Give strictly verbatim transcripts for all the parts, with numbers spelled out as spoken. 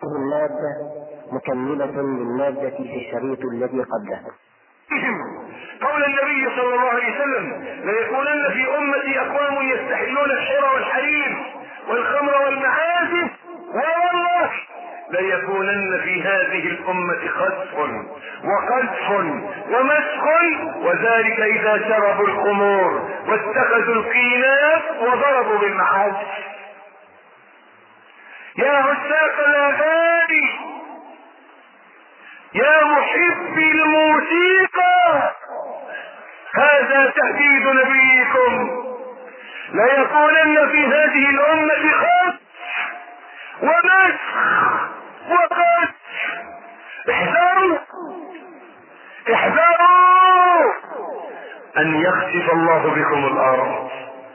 المادة مكملة للمادة في الشريط الذي قبله. قول النبي صلى الله عليه وسلم: ليكونن في امتي اقوام يستحلون الحر والحرير والخمر والمعازف، والله ليكونن في هذه الامة خسف وقذف ومسخ، وذلك اذا شربوا الخمور واتخذوا القينات وضربوا بالمعازف. يا عشاق الاغاني، يا محبي الموسيقى، هذا تهديد نبيكم: ليكونن في هذه الأمة خسف ومسخ وقذف. احذروا احذروا أن يخسف الله بكم الأرض،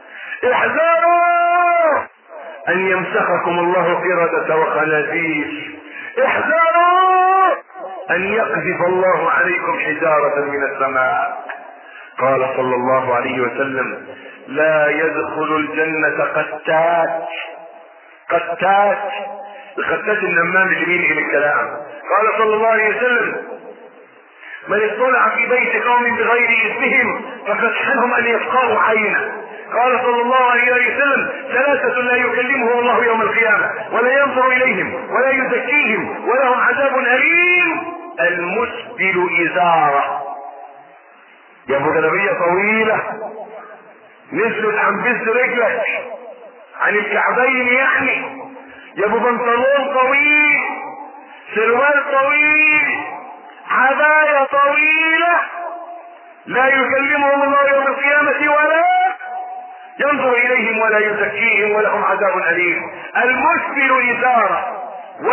احذروا أن يمسخكم الله قردة وخنازير، احذروا أن يقذف الله عليكم حجارة من السماء. قال صلى الله عليه وسلم: لا يدخل الجنة قتات. قتات القتات النمام اللي بينقل الكلام. قال صلى الله عليه وسلم: من اطلع في بيت قوم بغير اذنهم ففتحهم ان يفقهوا عينه. قال صلى الله عليه وسلم: ثلاثة لا يكلمهم الله يوم القيامة ولا ينظر اليهم ولا يزكيهم ولهم عذاب أليم: المسبل إزارة، يا ابو جلابية طويلة نزلت عن بز رجلك عن الكعبين، يعني يا ابو بنطلون طويل، سروال طويل، عباية طويلة، لا يكلمهم الله يوم القيامة ولا ينظر اليهم ولا يزكيهم ولهم عذاب أليم. المسبل إزارة.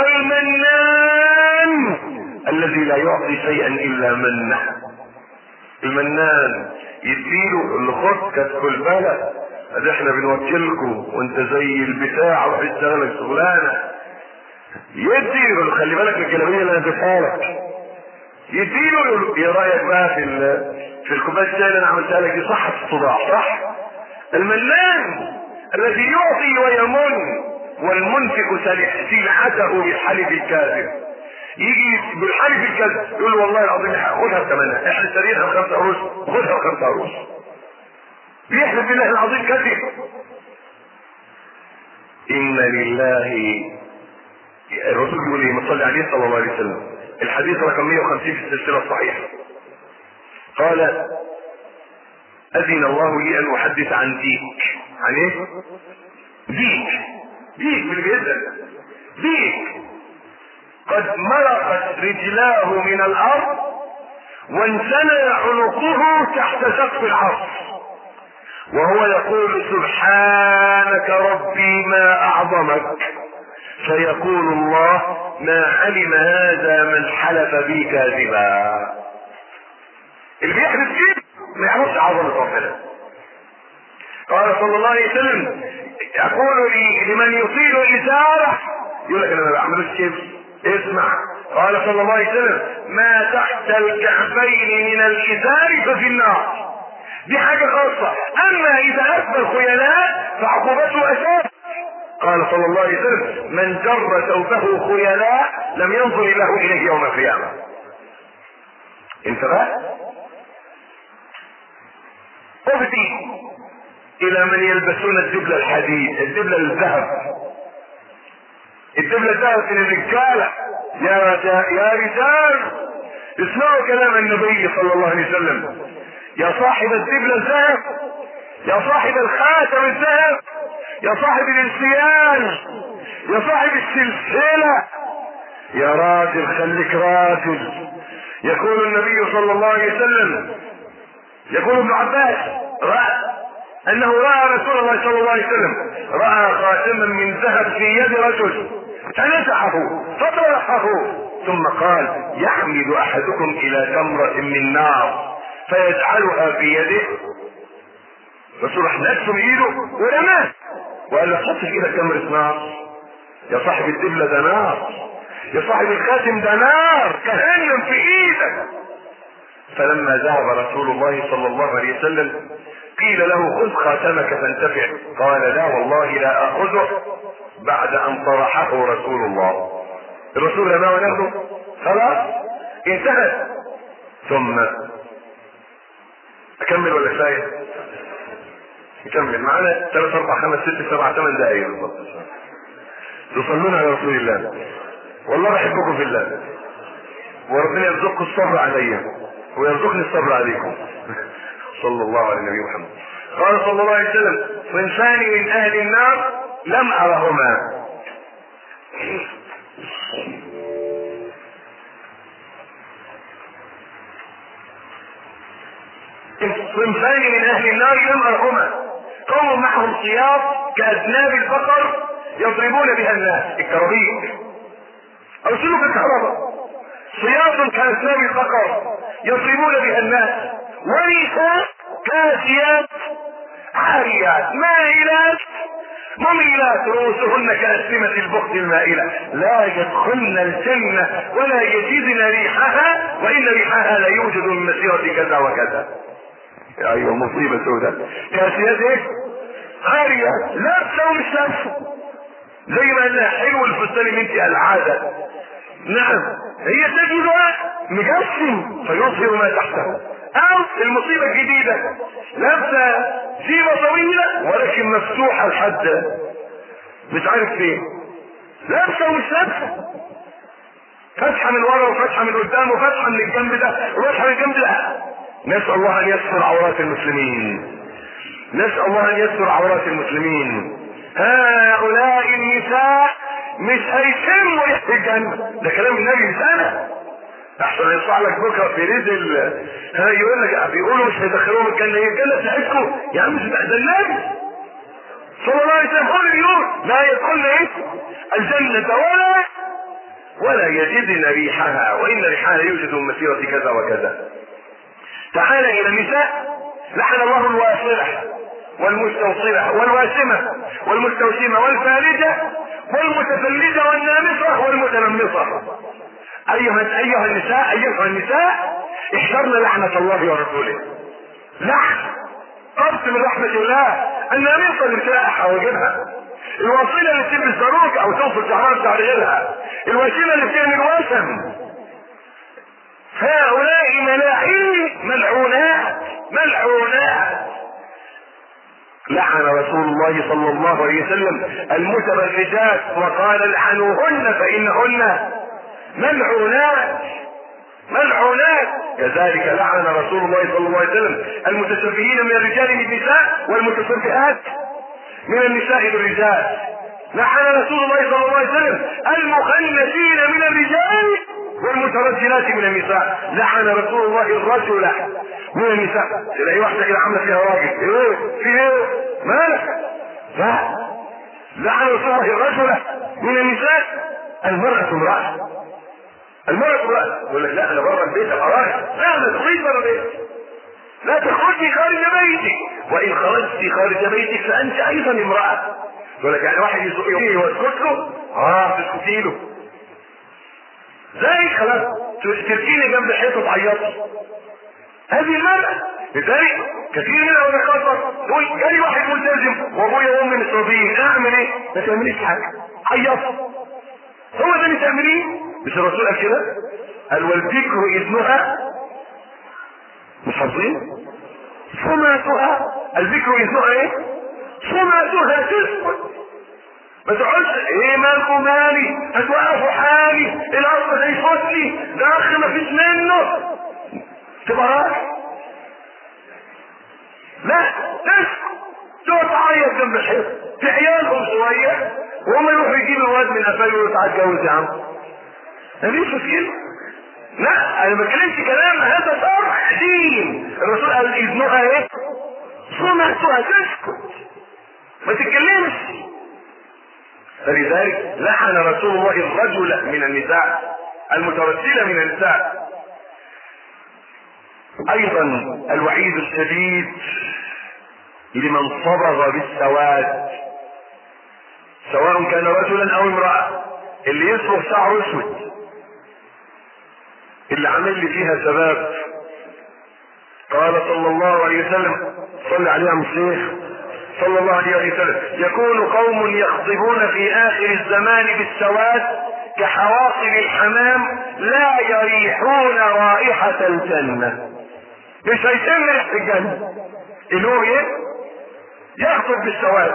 والمنان الذي لا يعطي شيئا الا منه. المنان يديله اللي خد كتكل بالك، ادي احنا بنوكلكم وانت زي البتاع وروح اشتغلك شغلانه، يديله خلي بالك من الجلابيه اللي انا اديتها لك، يديله ايه رايك بقى في في الكوبايه الشاي اللي انا عملتها لك دي؟ صح الصداع صح؟ المنان الذي يعطي ويمن، والمنفق سلعته بالحلف الكاذب. يجي بالحلف الكاذب يقول والله العظيم خدها بثمنها، احنا اشتريتها بخمسة قروش، خدها بخمسة قروش. بيحلف بالله العظيم كذب. ان لله، الرسول يقول ايه؟ صلى عليه صلى الله عليه وسلم، الحديث رقم مئة وخمسين في السلسله الصحيحه، قال: اذن الله لي ان احدث عن ديك. عن ايه؟ ديك. ديك بالجزء. ديك قد مرقت رجلاه من الارض وانثنى عنقه تحت سقف العرش، وهو يقول: سبحانك ربي ما اعظمك. فيقول الله: ما علم هذا من حلف بي كاذبا. اللي بيحلف فيه ما يعرفش عظمة ربنا. قال صلى الله عليه وسلم: يقول لي لمن يطيل ازاره، يقول لك انا ما بعملوش كده، اسمع. قال صلى الله عليه وسلم: ما تحت الكعبين من الازار ففي النار. دي حاجة خاصة. اما اذا اثبت الخيلاء فعقوبته اشد. قال صلى الله عليه وسلم: من جر ثوبه خيلاء لم ينظر الله اليه يوم القيامة. انت بقى اهدي الى من يلبسون الدبل الحديد، الدبل الذهب، الدبل الذهب من الرجالة. يا يا رجال اسمعوا كلام النبي صلى الله عليه وسلم: يا صاحب الدبل الذهب، يا صاحب الخاتم الذهب، يا صاحب الانسيان، يا صاحب السلسلة، يا راجل خليك راجل. يقول النبي صلى الله عليه وسلم، يقول ابن عباس رأى انه رأى رسول الله صلى الله عليه وسلم رأى خاتما من ذهب في يد رجل فنزعه فطرحه، ثم قال: يحمل احدكم الى تمرة من نار فيجعلها في يده. رسول راح نفسه بايده ورماه وقال له: حط في ايدك تمرة نار، يا صاحب الدبلة ده نار، يا صاحب الخاتم ده نار، كهنم في ايدك. فلما ذهب رسول الله صلى الله عليه وسلم قيل له: خذ خاتمك فانتفع. قال: لا والله لا اخذه بعد ان طرحه رسول الله. الرسول رماه وناخده خلاص انتهت. ثم اكمل ولا كفايه؟ نكمل معانا ثلاث اربع خمس ست سبع ثمان دقايق بالظبط. تصلون على رسول الله. والله بحبكم في الله، وربنا يرزقكم الصبر عليا ويرزقني الصبر عليكم. صلى الله على النبي محمد. قال صلى الله عليه وسلم: صنفان من اهل النار لم ارهما. صنفان من اهل النار لم ارهما، قوم معهم سياط كاذناب البقر يضربون بها الناس، الكرابيك او سلوك الكهرباء، سياط كاذناب البقر يضربون بها الناس، ونساء كاسيات عاريات مائلات مميلات رؤوسهن كأسلمة البخت المائلة، لا يدخلن الجنة ولا يجدن ريحها وإن ريحها لا يوجد من مسيرة كذا وكذا. ايوه مصيبة سوداء. كاسيات ايه؟ عاريات، لابسة ومش لابسة، زي ما قلنا حلو الفستان اللي انت العادة. نعم هي تجدها مجسم فيظهر ما تحته، او المصيبة الجديدة لابسة جيبة طويلة ولكن مفتوحة لحد مش عارف فين، لابسة ومش لابسة، فتحة من ورا وفتحة من قدام وفتحة من الجنب ده وفتحة من الجنب ده. نسأل الله ان يستر عورات المسلمين، نسأل الله ان يستر عورات المسلمين. هؤلاء النساء مش هيشموا ريحة الجنة، ده كلام النبي مش انا. احسن يطلع لك بكره في رزل ها يقول لك بيقولوا مش هيدخلوهم الجنه، هي الجنه بتاعتكم يا عم، مش ده النبي صلى الله عليه وسلم هو اللي بيقول لا يدخلن ايه الجنه ولا ولا يجدن ريحها وان ريحها يوجد من مسيره كذا وكذا. تعال الى النساء. لعن الله الواصله والمستوصله والواسمه والمستوسمه والفالجه والمتفلجه والنامصه والمتنمصه. ايها ايها النساء ايها النساء احذرن لعنة الله ورسوله. لعن قبض من رحمة الله. النامصة اللي بتلاقي حواجبها، الوصيلة اللي بتلبس باروك او توصل شعرها بتاع غيرها، الوسيلة اللي بتعمل وسم. هؤلاء ملاعين ملعونات ملعونات. لعن رسول الله صلى الله عليه وسلم المتبرجات وقال لعنوهن فإنهن ملعونات ملعونات. كذلك لعن رسول الله صلى الله عليه وسلم المتشبهين من الرجال بالنساء والمتشبهات من النساء بالرجال. لعن رسول الله صلى الله عليه وسلم المخنثين من الرجال والمترجلات من النساء. لعن رسول الله الرجل من النساء. تلاقي واحده كده عامله فيها راجل، ايه في ايه مالك؟ لا، لعن رسول الله الرجل من النساء. المرأة امرأة، المرأة امرأة. يقول لك لا انا بره البيت ابقى راجل، لا ما تخرجي بره البيت، لا تخرجي خارج بيتك، وان خرجتي خارج بيتك فانت ايضا امرأة. يقول لك يعني واحد يسوقني واسكت له، اه تسكتي له زي خلاص تركيني جنب الحيطه تعيطي. هذه المرأة. لذلك كثير منها وانا خاطر يقول جالي واحد ملتزم وابويا وامي مش راضيين، اعمل ايه؟ ما تعمليش حاجه، عيط. هو ده اللي تعمليه؟ مش الرسول قال كده؟ قال والذكر اذنها، مش حافظين؟ صماتها، الذكر اذنها ايه؟ صماتها، تسكت ما تقعدش ايه مالكم مالي هتوقفوا حالي الارض هيفوتني ده اخ ما فيش منه تبقى راجل. لا تسكت، تقعد تعيط جنب الحيط في عيالهم شويه وهم يروحوا يجيبوا الواد من قفاه يقولوا تعال اتجوز يا عم. مفيش مشكله. لا انا ما بتكلمش كلام، هذا شرع دين. الرسول قال اذنها ايه؟ صمتها، تسكت ما تتكلمش. فلذلك لعن رسول الله الرجل من النساء المترجلة من النساء. ايضا الوعيد الشديد لمن صبغ بالسواد، سواء كان رجلا او امرأة، اللي يصبغ شعره اسود، اللي عمل لي فيها شباب. قال صلى الله عليه وسلم، صلى عليه عم الشيخ صلى الله عليه وسلم، يكون قوم يخطبون في اخر الزمان بالسواد كحواصل الحمام لا يريحون رائحة الجنة. مش هيتم ريحة الجنة. اللي ايه؟ يخطب بالسواد.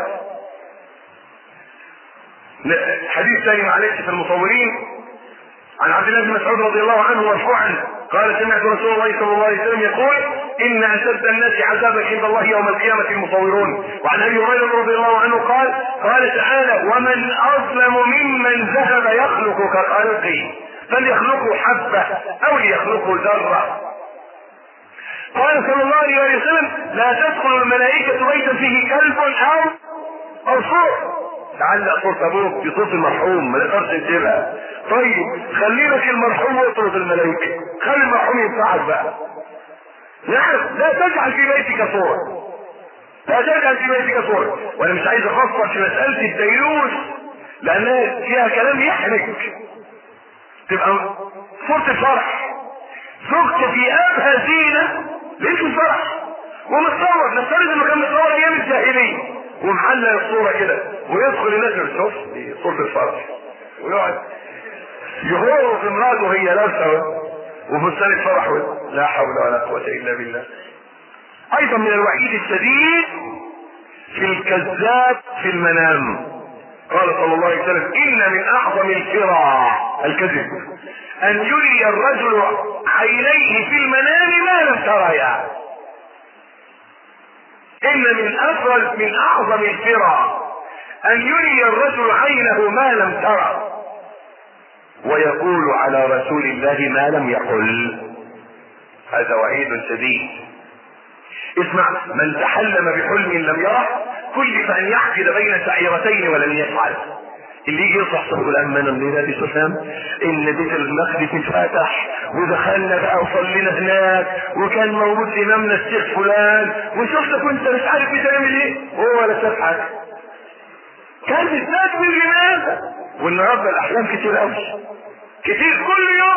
حديث ثاني معلش في المصورين عن عبد الله بن مسعود رضي الله عنه مرفوعا قال سمعت رسول الله صلى الله عليه وسلم يقول ان اشد الناس عذابا عند الله يوم القيامه المصورون. وعن ابي هريره رضي الله عنه قال قال تعالى ومن اظلم ممن ذهب يخلق كخلقي فليخلقوا حبه او ليخلقوا ذره. قال صلى الله عليه وسلم لا تدخل الملائكه بيتا فيه كلب او او صوت. تعلق صوت ابوك بصوت المرحوم ما نقدرش نسيبها. طيب خلي لك المرحوم ويطرد الملائكه، خلي المرحوم ينفعك بقى. نعم لا تجعل في بيتك صورة، لا تجعل في بيتك صورة. وانا مش عايز افصل في مسألة الديلوس لانها فيها كلام يحرج. تبقى صورة الفرح زوجته في ابهى زينة ليش الفرح ومتصور، نفترض انه كان متصور ايام الجاهلية ومحلل الصورة كده ويدخل الناس يشوف دي صورة الفرح ويقعد يهور في امراته وهي لابسة وفستان الفرح. لا حول ولا قوة الا بالله. ايضا من الوعيد الشديد في الكذاب في المنام. قال صلى الله عليه وسلم ان من اعظم الفرع الكذب ان يري الرجل عينيه في المنام ما لم تريا. ان من افضل من اعظم الفرع ان يري الرجل عينه ما لم ترى ويقول على رسول الله ما لم يقل. هذا وعيد شديد. اسمع، من تحلم بحلم لم يره كلف ان يحفظ بين شعيرتين ولم يفعل. اللي يجي يصحصح يقول اما انا الليله دي سفهم ان بيت المقدس انفتح ودخلنا بقى وصلينا هناك وكان موجود امامنا الشيخ فلان وشفت كنت مش عارف بتعمل ايه هو ولا شاف حاجه. كان بتناسب لماذا؟ والنهارده الاحلام كتير قوي كتير كل يوم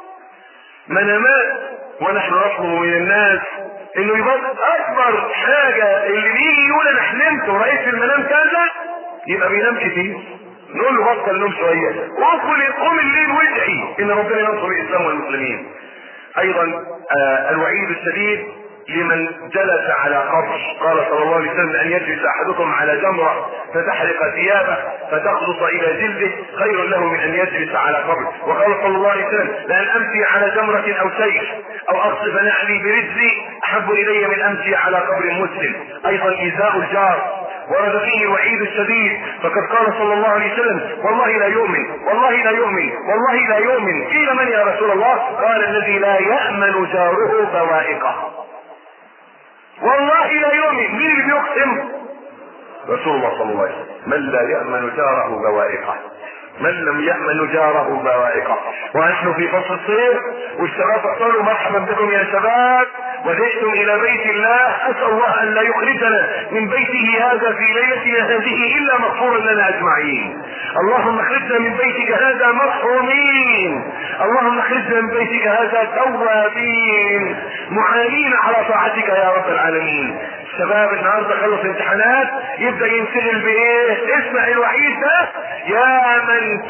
منامات. ونحن نطلب من الناس انه يبقى اكبر حاجه اللي بيجي يقول انا حلمت ورأيت في المنام كذا يبقى بينام كتير. نقول له بطل نوم شويه وادخل قوم الليل وادعي ان ربنا ينصر الاسلام والمسلمين. ايضا آه الوعيد الشديد لمن جلس على قبر. قال صلى الله عليه وسلم ان يجلس احدكم على جمره فتحرق ثيابه فتخلص الى جلده خير له من ان يجلس على قبر. وقال صلى الله عليه وسلم لان امشي على جمره او سيف او اقصف نعلي برجلي احب الي من امشي على قبر مسلم. ايضا ايذاء الجار ورد فيه الوعيد الشديد. فقد قال صلى الله عليه وسلم والله لا يؤمن والله لا يؤمن والله لا يؤمن. قيل من يا رسول الله؟ قال الذي لا يأمن جاره بوائقه. والله لا يؤمن. مين اللي بيقسم؟ رسول الله صلى الله عليه وسلم. من لا يأمن جاره بوائقه، من لم يأمن جاره بوائقه. ونحن في فصل الصيف والشباب قالوا مرحبا بكم يا شباب وجئتم الى بيت الله. اسال الله ان لا يخرجنا من بيته هذا في ليلتنا هذه الا مغفورا لنا اجمعين. اللهم اخرجنا من بيتك هذا مرحومين، اللهم اخرجنا من بيتك هذا توابين معانين على طاعتك يا رب العالمين. الشباب النهارده خلص امتحانات يبدا ينشغل بايه؟ اسمع الوعيد ده يا من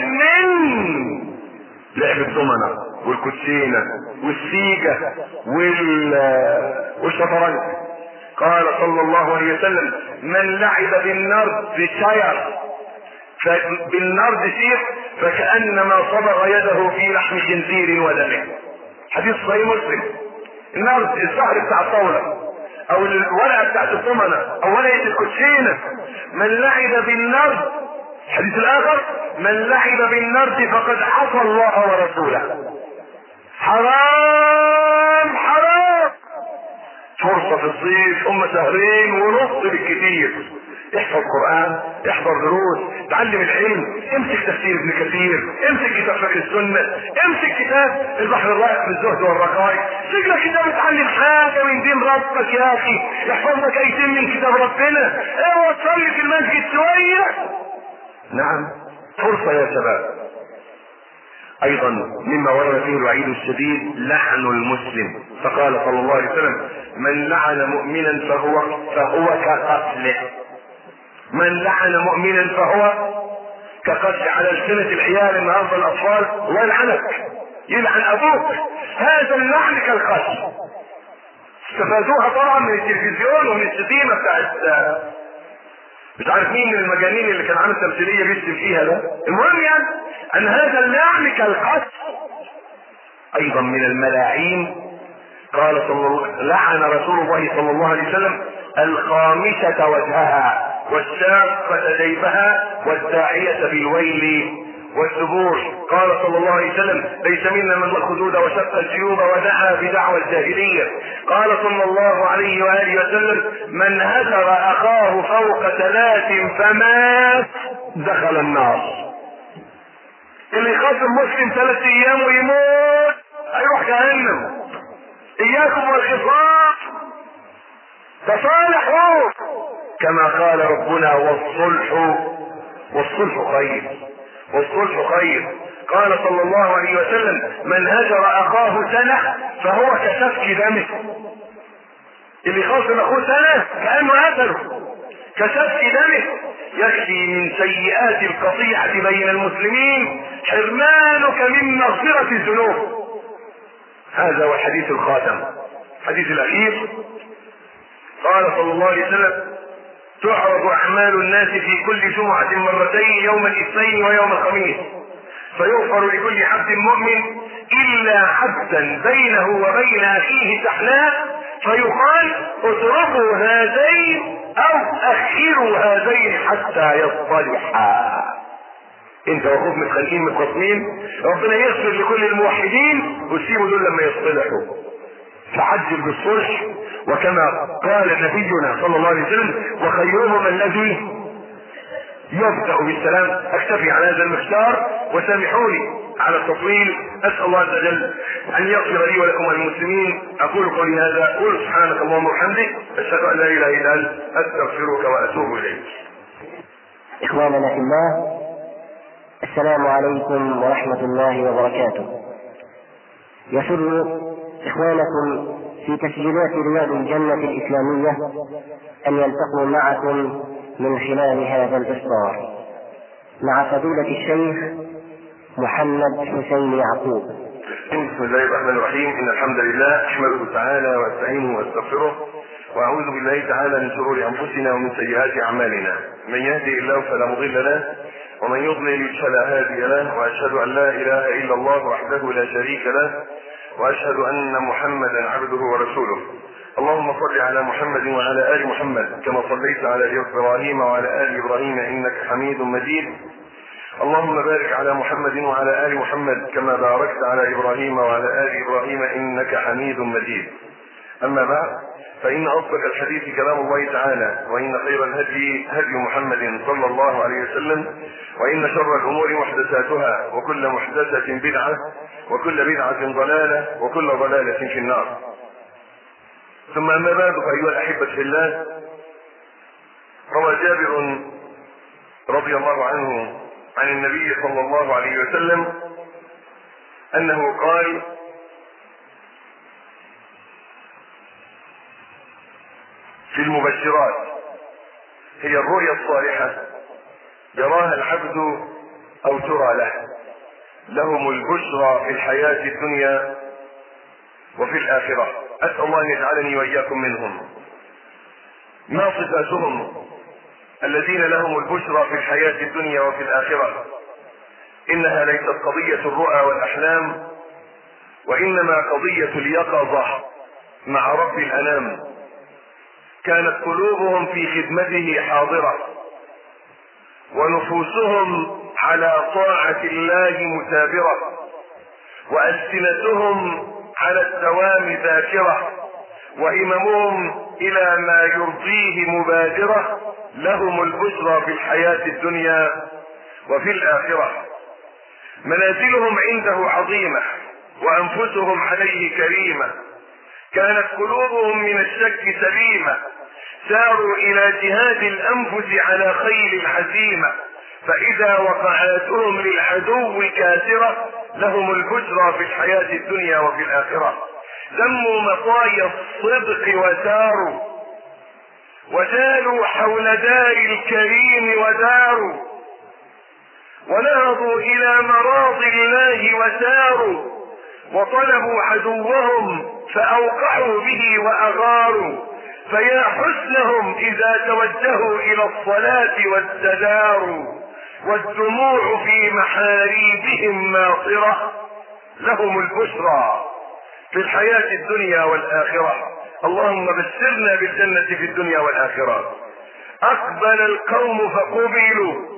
تدمن لعب الضمنه والكوتشينه والسيجه وال والشطرنج. قال صلى الله عليه وسلم من لعب بالنرد شير بالنرد شير فكأنما صبغ يده في لحم خنزير ودمه. حديث صحيح مسلم. النرد الزهر بتاع الطاوله او الورقه بتاعت الضمنه او ورقه الكوتشينه. من لعب بالنرد الحديث الاخر من لعب بالنرد فقد عصى الله ورسوله. حرام حرام. فرصة في الصيف هم شهرين ونص بالكثير. احفظ قرآن، احضر دروس، تعلم العلم، امسك تفسير ابن كثير، امسك كتاب فقه السنة، امسك كتاب البحر الرائق في الزهد والرقائق، امسك لك كتاب اتعلم حاجة من دين ربك يا اخي، يحفظ لك ايتين من كتاب ربنا، اوعى تصلي في المسجد شوية. نعم فرصة يا شباب. ايضا مما ورد فيه الوعيد الشديد لعن المسلم. فقال صلى الله عليه وسلم من لعن مؤمنا فهو فهو كقتله. من لعن مؤمنا فهو كقد على السنة العيال النهارده الاطفال الله يلعنك يلعن ابوك، هذا اللعن كالقتل. استفادوها طبعا من التلفزيون ومن الشتيمة بتاعت مش عارف مين من المجانين اللي كان عامل تمثيلية بيشتم فيها ده. المهم يعني ان هذا اللعن كالقتل. ايضا من الملاعين قال صلى الله عليه وسلم لعن رسول الله صلى الله عليه وسلم الخامسة وجهها والشاقة جيبها والداعية بالويل والثبور. قال صلى الله عليه وسلم ليس منا من الخدود وشق الجيوب ودعا بدعوى الجاهلية. قال صلى الله عليه وآله وسلم من هجر أخاه فوق ثلاث فمات دخل النار. اللي يخاصم مسلم ثلاث ايام ويموت هيروح جهنم. اياكم والخصام تصالحوا كما قال ربنا والصلح والصلح خير والصلح خير. قال صلى الله عليه وسلم من هجر اخاه سنة فهو كسفك دمه. اللي خاصم اخوه سنة كأنه قتله كسفك دمه. يكفي من سيئات القطيعة بين المسلمين حرمانك من مغفرة الذنوب. هذا هو الحديث الخاتم الحديث الاخير. قال صلى الله عليه وسلم تعرض اعمال الناس في كل جمعة مرتين يوم الاثنين ويوم الخميس فيغفر لكل عبد مؤمن الا عبدا بينه وبين اخيه سحناء فيقال اتركوا هذين او اخروا هذين حتى يصطلحا. انت واخوك متخانقين متخاصمين ربنا يغفر لكل الموحدين وسيبوا دول لما يصطلحوا. فعجل بالصلح وكما قال نبينا صلى الله عليه وسلم وخيرهم الذي يبدأ بالسلام. اكتفي على هذا المختار وسامحوني على التطويل. اسال الله عز وجل ان يغفر لي ولكم المسلمين. اقول قولي هذا قل سبحانك اللهم وبحمدك اشهد ان لا اله الا انت استغفرك واتوب اليك. اخواننا في الله السلام عليكم ورحمة الله وبركاته. يسر اخوانكم في تسجيلات رياض الجنة الاسلامية ان يلتقوا معكم من خلال هذا الاصدار مع فضيلة الشيخ محمد حسين يعقوب. بسم الله الرحمن الرحيم. ان الحمد لله احمده تعالى واستعينه واستغفره واعوذ بالله تعالى من شرور انفسنا ومن سيئات اعمالنا. من يهدي الله فلا مضل له ومن يضلل فلا هادي له واشهد ان لا اله الا الله وحده لا شريك له واشهد ان محمدا عبده ورسوله. اللهم صل على محمد وعلى ال محمد كما صليت على ابراهيم وعلى ال ابراهيم انك حميد مجيد. اللهم بارك على محمد وعلى ال محمد كما باركت على ابراهيم وعلى ال ابراهيم انك حميد مجيد. اما بعد فان اصدق الحديث كلام الله تعالى وان خير الهدي هدي محمد صلى الله عليه وسلم وان شر الامور محدثاتها وكل محدثة بدعة وكل بدعة ضلالة وكل ضلالة في النار. ثم اما بعد فايها الاحبة في الله روى جابر رضي الله عنه عن النبي صلى الله عليه وسلم انه قال في المبشرات هي الرؤيا الصالحة يراها العبد او ترى له لهم البشرى في الحياة الدنيا وفي الآخرة. أسأل الله أن يجعلني وإياكم منهم. ما صفاتهم الذين لهم البشرى في الحياة الدنيا وفي الآخرة؟ إنها ليست قضية الرؤى والأحلام وإنما قضية اليقظة مع رب الأنام. كانت قلوبهم في خدمته حاضرة ونفوسهم على طاعة الله مثابرة وألسنتهم على الدوام ذاكرة وهممهم إلى ما يرضيه مبادرة. لهم البشرى في الحياة الدنيا وفي الآخرة. منازلهم عنده عظيمة وأنفسهم عليه كريمة. كانت قلوبهم من الشك سليمة ساروا إلى جهاد الأنفس على خيل العزيمة. فإذا وقعاتهم للعدو كاسرة لهم البشرى في الحياة الدنيا وفي الآخرة. ذموا مطايا الصدق وساروا وجالوا حول دار الكريم وداروا ونهضوا الى مراضي الله وساروا وطلبوا عدوهم فاوقعوا به واغاروا، فيا حسنهم اذا توجهوا الى الصلاة واستداروا، والدموع في محاريبهم ماطرة، لهم البشرى في الحياة الدنيا والآخرة. اللهم بشرنا بالجنة في الدنيا والآخرة. أقبل القوم فقبلوا،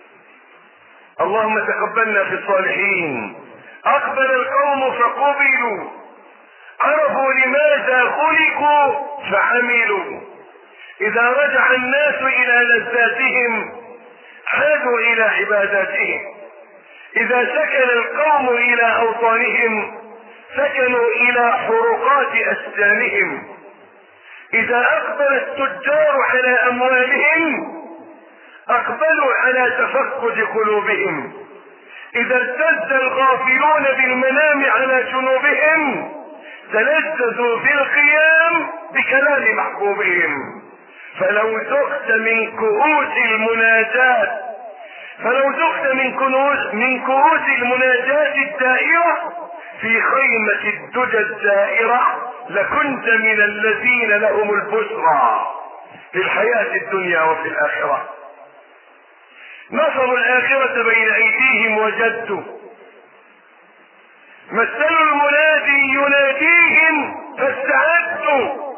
اللهم تقبلنا في الصالحين. أقبل القوم فقبلوا، عرفوا لماذا خلقوا فعملوا. إذا رجع الناس إلى لذاتهم عادوا إلى عباداتهم، إذا سكن القوم إلى أوطانهم سكنوا إلى حرقات أسنانهم، إذا أقبل التجار على أموالهم أقبلوا على تفقد قلوبهم، إذا ارتد الغافلون بالمنام على جنوبهم تلذذوا في القيام بكلام محبوبهم. فلو ذقت من كؤوس المناجاة فلو ذقت من كنوز من كؤوس المناجاة الدائرة في خيمة الدجى الدائرة لكنت من الذين لهم البشرى في الحياة الدنيا وفي الآخرة. نصروا الآخرة بين أيديهم وجدوا، مثلوا المنادي يناديهم فاستعدوا،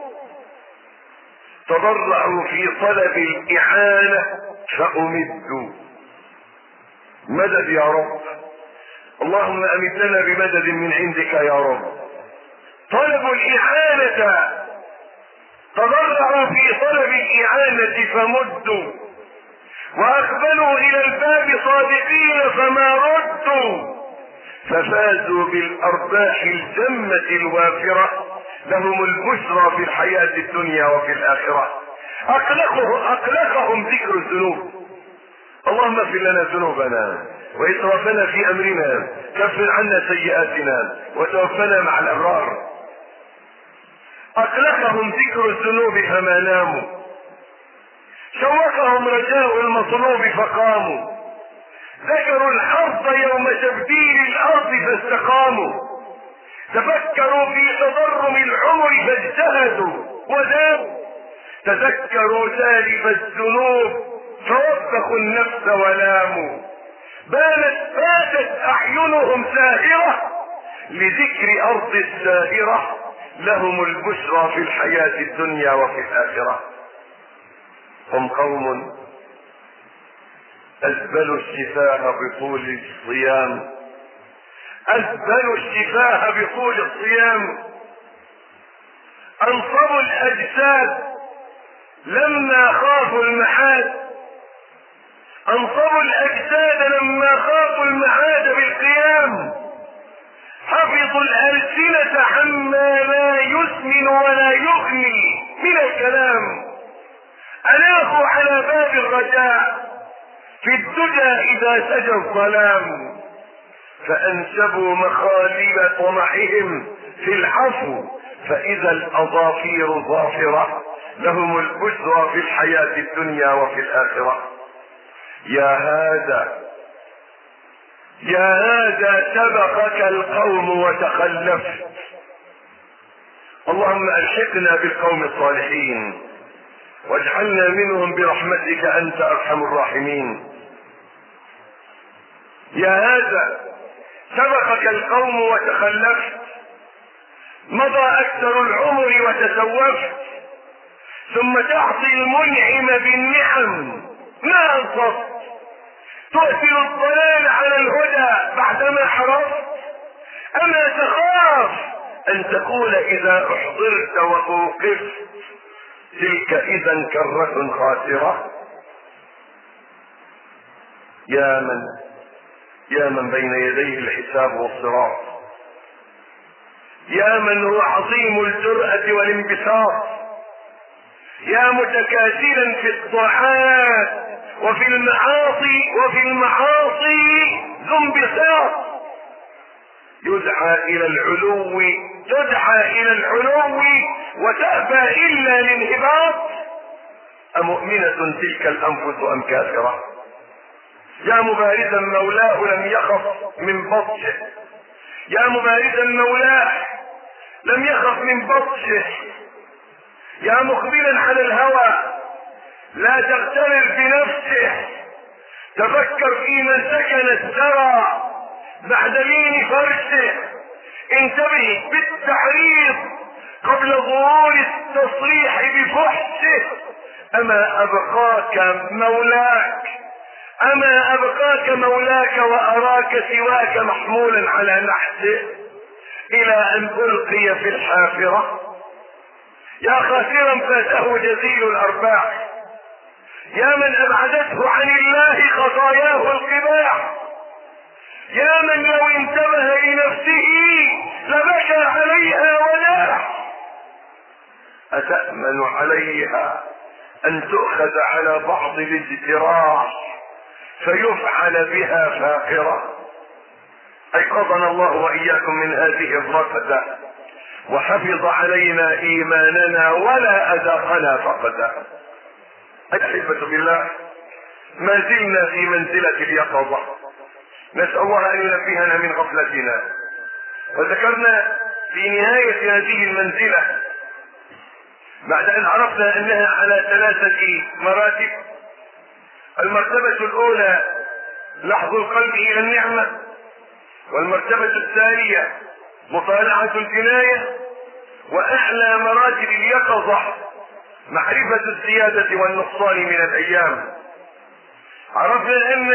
تضرعوا في طلب الإعانة فأمدوا. مدد يا رب، اللهم أمدنا بمدد من عندك يا رب. طلبوا الإعانة، تضرعوا في طلب الإعانة فمدوا، وأقبلوا إلى الباب صادقين فما ردوا، ففازوا بالأرباح الجمة الوافرة، لهم البشرى في الحياة الدنيا وفي الآخرة. أقلقهم, أقلقهم ذكر الذنوب، اللهم اغفر لنا ذنوبنا وإسرافنا في أمرنا، كفر عنا سيئاتنا وتوفنا مع الأبرار. أقلقهم ذكر الذنوب فما ناموا، شوقهم رجاء المطلوب فقاموا، ذكروا الحظ يوم تبديل الأرض فاستقاموا، تفكروا في تضرم العمر فاجتهدوا وداموا، تذكروا سالف الذنوب فوبخوا النفس ولاموا، بانت باتت أعينهم ساهرة لذكر أرض الساهرة، لهم البشرى في الحياة الدنيا وفي الآخرة. هم قوم أزبلوا الشفاه بطول الصيام، أزبلوا الشفاه بطول الصيام، أنصبوا الأجساد لما خافوا المحاد، أنصبوا الأجساد لما خافوا المعاد بالقيام، حفظوا الألسنة عما لا يسمن ولا يغني من الكلام، أناخوا على باب الرجاء في الدجى إذا سجى الظلام، فأنسبوا مخالب طمعهم في العفو، فإذا الأظافير ظافرة، لهم البشرى في الحياة الدنيا وفي الآخرة. يا هذا يا هذا سبقك القوم وتخلفت، اللهم ألحقنا بالقوم الصالحين واجعلنا منهم برحمتك، أنت أرحم الراحمين. يا هذا سبقك القوم وتخلفت، مضى أكثر العمر وتسوفت، ثم تعطي المنعم بالنعم ما أنصفت، تؤثر الضلال على الهدى بعدما حرصت، أما تخاف أن تقول إذا أحضرت وأوقفت تلك إذا كرة خاسرة. يا من يا من بين يديه الحساب والصراط، يا من هو عظيم الجرأة والانبساط، يا متكاسلا في الطاعات وفي المعاصي وفي المعاصي ذو انبساط، يدعى الى العلو تدعى الى العلو وتأبى الا الانهباط، أمؤمنة تلك الانفس ام كافرة؟ يا مبارزا مولاه لم يخف من بطشه، يا مبارزا مولاه لم يخف من بطشه، يا مقبلا على الهوى لا تغترر بنفسه، تفكر في من سكن الثرى بعد لين فرشه، انتبه بالتعريض قبل ظهور التصريح بفحشه، اما ابقاك مولاك اما ابقاك مولاك واراك سواك محمولا على نحسه الى ان القي في الحافرة. يا خاسرا فاته جزيل الارباح، يا من ابعدته عن الله خطاياه القباح، يا من لو انتبه لنفسه لبكى عليها وناح، اتأمن عليها ان تؤخذ على بعض الاجتراح فيفعل بها فاقرة. ايقظنا الله واياكم من هذه الرقدة وحفظ علينا ايماننا ولا اذاقنا فقدا. احبة بالله، ما زلنا في منزلة اليقظة، نسأل الله ان ينبهنا من غفلتنا. وذكرنا في نهاية هذه المنزلة بعد ان عرفنا انها على ثلاثة مراتب: المرتبة الاولى لحظ القلب الى النعمة، والمرتبة الثانية مطالعة الجناية، واعلى مراتب اليقظة معرفة الزيادة والنقصان من الايام. عرفنا ان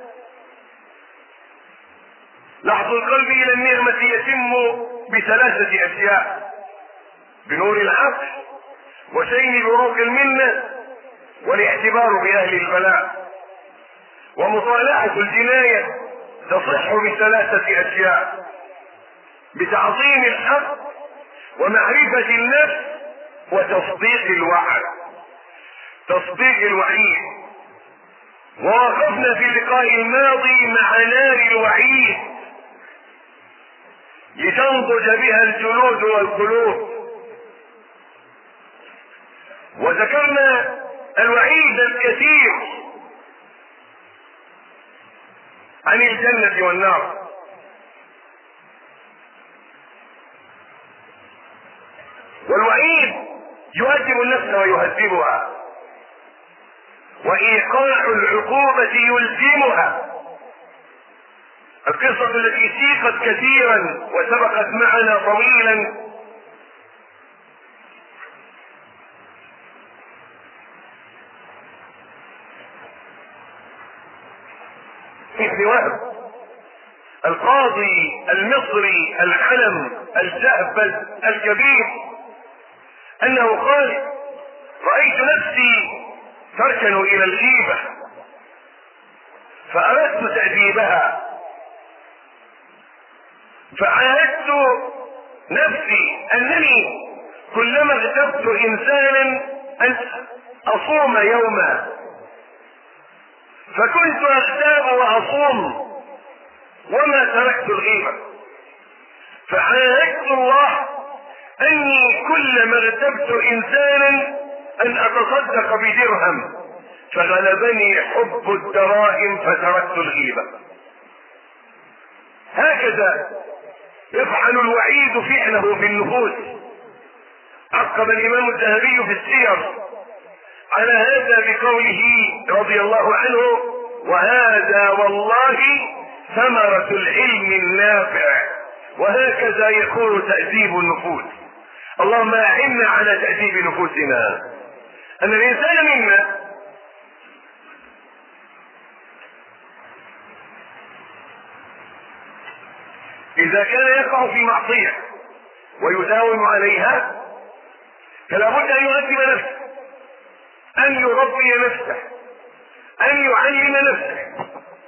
لحظ القلب الى النعمة يتم بثلاثة اشياء: بنور العقل، وشين بروق المنة، والاعتبار باهل البلاء. ومطالعة الجناية تصح بثلاثة اشياء: بتعظيم الحق، ومعرفة النفس، وتصديق الوعد تصديق الوعيد. ووقفنا في اللقاء الماضي مع نار الوعيد لتنضج بها الجلود والقلوب، وذكرنا الوعيد الكثير عن الجنة والنار. والوعيد يؤدب النفس ويهذبها، وإيقاع العقوبة يلزمها. القصة التي سيقت كثيرا وسبقت معنا طويلا ابن وهب القاضي المصري العلم الجهبذ الكبير، انه قال: رأيت نفسي تركن الى الغيبة فاردت تأديبها، فعاهدت نفسي انني كلما اغتبت انسانا ان اصوم يوما، فكنت اغتاب واصوم وما تركت الغيبة، فعاهدت الله اني كلما اغتبت انسانا ان اتصدق بدرهم، فغلبني حب الدراهم فتركت الغيبة. هكذا يفعل الوعيد فعله في النفوس. عقب الامام الذهبي في السير على هذا بقوله رضي الله عنه: وهذا والله ثمرة العلم النافع. وهكذا يكون تأديب النفوس. اللهم أعنا على تأديب نفوسنا. أن الإنسان منا إذا كان يقع في معصية ويداوم عليها فلا بد أن يؤدب نفسه، أن يربي نفسه، أن يعلم نفسه،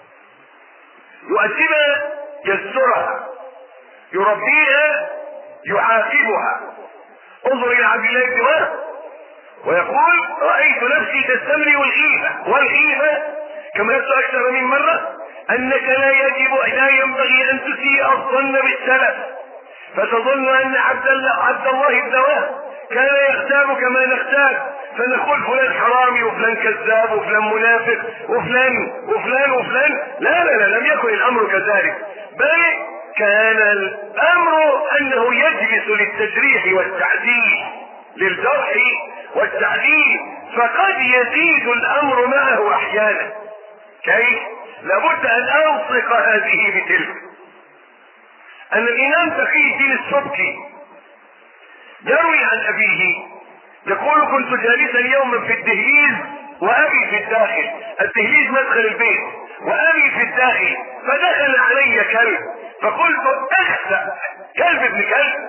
يؤدبها، يسترها، يربيها، يعاقبها. انظر إلى عبد الله بن وهب ويقول: رأيت نفسي تستمرئ الغيبة. والغيبة كما قلت أكثر من مرة أنك لا يجب لا ينبغي أن تسيء الظن بالسلف، فتظن أن عبد الله عبد الله بن وهب كان يغتاب كما نغتاب، فنقول فلان حرامي وفلان كذاب وفلان منافق وفلان وفلان وفلان. لا لا لا، لم يكن الامر كذلك، بل كان الامر انه يجلس للتجريح والتعديل، للجرح والتعديل، فقد يزيد الامر معه احيانا. كيف؟ لابد ان الصق هذه بتلك. ان الامام تقي الدين السبكي يروي عن ابيه يقول: كنت جالسا يوما في الدهليز وابي في الداخل، الدهليز مدخل البيت وابي في الداخل، فدخل علي كلب فقلت: اخسأ كلب ابن كلب.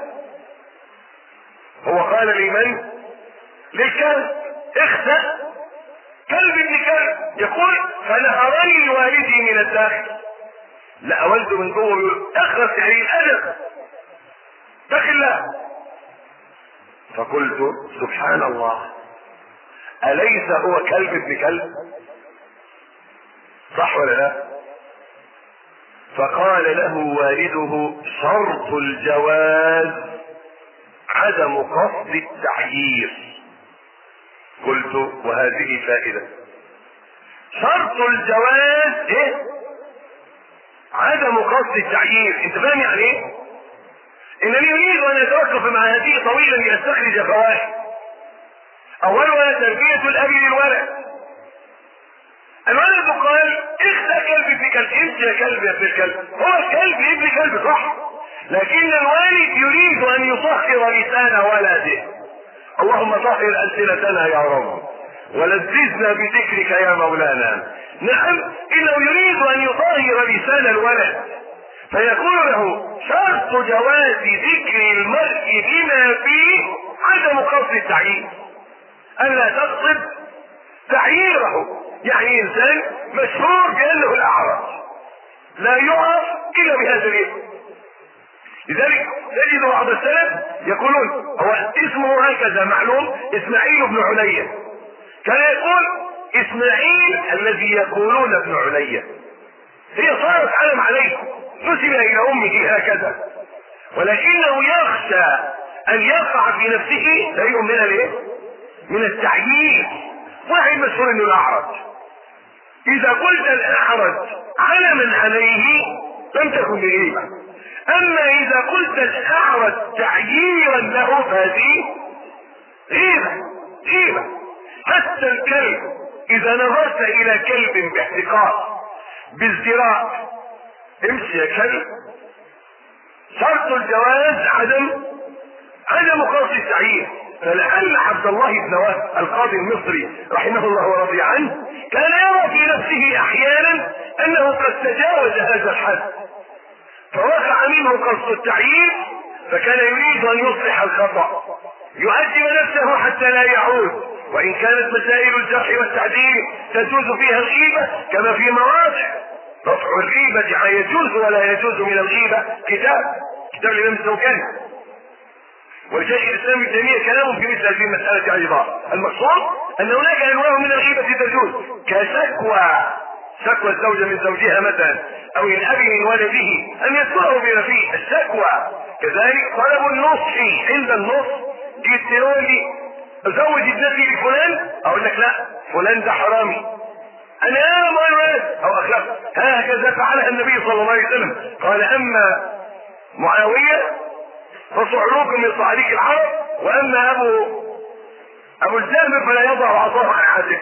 هو قال لي من؟ للكلب: اخسأ كلب ابن كلب. يقول: فنهرني والدي من الداخل. لا والده من جوه يقول: اخرس يعني الادب، اتق الله. فقلت: سبحان الله، أليس هو كلب ابن كلب؟ صح ولا لا؟ فقال له والده: شرط الجواز عدم قصد التعيير. قلت: وهذه فائدة. شرط الجواز ايه؟ عدم قصد التعيير. انت فاهم يعني ايه؟ انني اريد ان اتوقف مع هذه طويلا لاستخرج فوائد. اولها تربية الاب للولد. الولد قال: اخسأ كلب ابن كلب. انت يا كلب يا ابن الكلب، هو الكلب ابن كلب صح، لكن الوالد يريد ان يطهر لسان ولده. اللهم طهر ألسنتنا يا رب ولذذنا بذكرك يا مولانا. نعم، انه يريد ان يطهر لسان الولد، فيقول له: شرط جواز ذكر المرء بما فيه عدم قصد التعيير، الا تقصد تعييره. يعني انسان مشهور بانه الاعرج لا يعرف الا بهذا الاسم. لذلك تجد بعض السلف يقولون: هو اسمه هكذا معلوم، اسماعيل بن عليا. كان يقول: اسماعيل الذي يقولون ابن عليا. هي صارت علم عليه، نسب الى امه هكذا، ولكنه يخشى ان يقع في نفسه شيء من الايه؟ من التعيير. واحد مشهور انه الاعرج، اذا قلت الاعرج علما عليه لم تكن بغيبة. اما اذا قلت الاعرج تعييرا له فهذه غيبة غيبة. حتى الكلب اذا نظرت الى كلب باحتقار بالزراء: امشي يا كلب. شرط الجواز عدم عدم قصد التعيير. فلعل عبد الله بن وهب القاضي المصري رحمه الله ورضي عنه كان يرى في نفسه احيانا انه قد تجاوز هذا الحد، فوقع منه قصد التعيير، فكان يريد ان يصلح الخطأ، يؤدب نفسه حتى لا يعود. وان كانت مسائل الجرح والتعديل تجوز فيها الغيبة كما في مواضع رفع الغيبة ما يجوز ولا يجوز من الغيبة، كتاب كتاب الامام الزوكاني والشيخ الاسلام ابن تيمية كلامه في مثل هذه المسألة ايضا. المقصود ان هناك انواع من الغيبة تجوز، كشكوى شكوى الزوجة من زوجها مثلا، او الاب من ولده ان يذكره بما فيه الشكوى. كذلك طلب النصح عند النصح، جيت تقول لي زوج ابنتي لفلان، اقول لك لا فلان ده حرامي، انا ما الولد او اخلاق. هكذا فعلها النبي صلى الله عليه وسلم، قال: اما معاوية فصعلوكم من صعاليك العرب، واما ابو ابو الجهم فلا يضع عصاه عن عاتقه.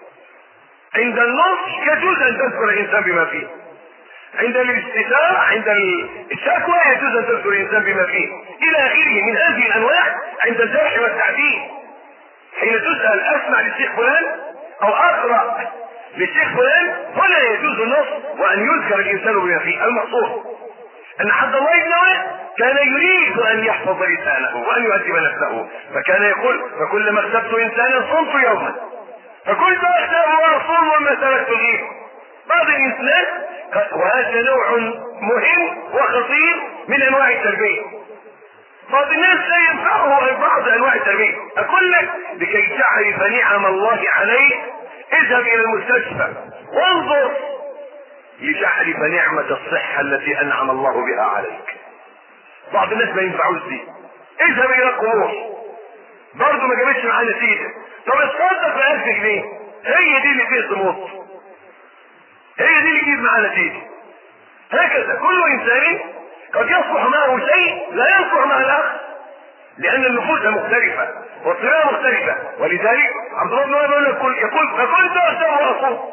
عند النص يجوز ان تذكر الانسان بما فيه، عند الاستثار عند الشكوى يجوز ان تذكر الانسان بما فيه الى اخره من هذه الانواع. عند الجرح والتعديل حين تسأل: اسمع للشيخ فلان او اقرأ للشيخ فلان، هنا يجوز النص وان يذكر الانسان بما فيه. المقصود ان عبد الله بن وهب كان يريد ان يحفظ لسانه وان يؤدب نفسه، فكان يقول: فكلما اغتبت انسانا صمت يوما فكنت اغتاب واصوم وما تركت غيره. بعض الانسان، وهذا نوع مهم وخطير من انواع التربيه، بعض الناس لا ينفعه بعض انواع التربيه. اقول لك لكي تعرف نعم الله عليك اذهب الى المستشفى وانظر لتعرف نعمة الصحة التي انعم الله بها عليك. بعض الناس ما ينفعوش دي. اذهب الى القبور برضه ما جابتش معاه نتيجة، طب اتصدق ب ألف جنيه، هي دي اللي فيه صمود، هي دي اللي تجيب معاه نتيجه. هكذا كل انسان قد يصلح معه شيء لا يصلح مع الاخر، لان النفوس مختلفه والطريقه مختلفه. ولذلك عبد الله بن عمر يقول يقول فكنت اهتم واصوم،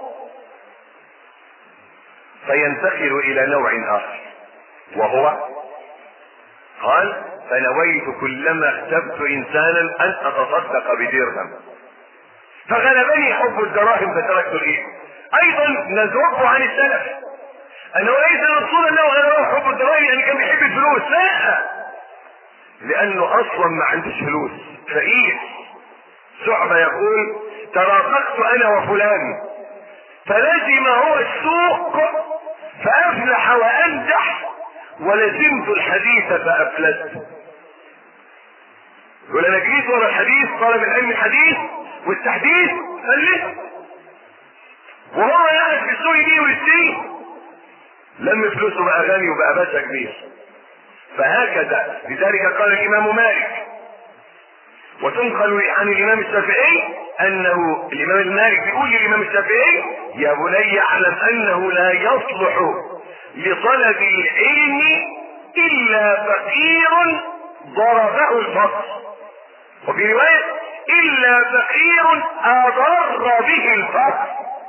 فينتقل الى نوع اخر وهو قال فنويت كلما اغتبت انسانا ان اتصدق بدرهم فغلبني حب الدراهم فتركت الايه. ايضا نذوق عن السلف انه ليس مقصودا له غلبه حب الدراهم يعني كان بيحب الفلوس، لا، لانه اصلا ما عندوش فلوس فقير. شعبة يقول ترافقت انا وفلان فلزم هو السوق فافلح وانجح ولزمت الحديث فافلست. يقول انا جريت ورا الحديث، طلب العلم الحديث والتحديث فلست، وهو قاعد في السوق دي ويشتري لم فلوسه بقى غني وبقى باشا كبير. فهكذا لذلك قال الامام مالك وتنقل عن الامام الشافعي انه الامام المالك بيقول للامام الشافعي يا بني اعلم انه لا يصلح لطلب العلم الا فقير ضربه الفقر، وفي روايه الا فقير اضر به الفقر،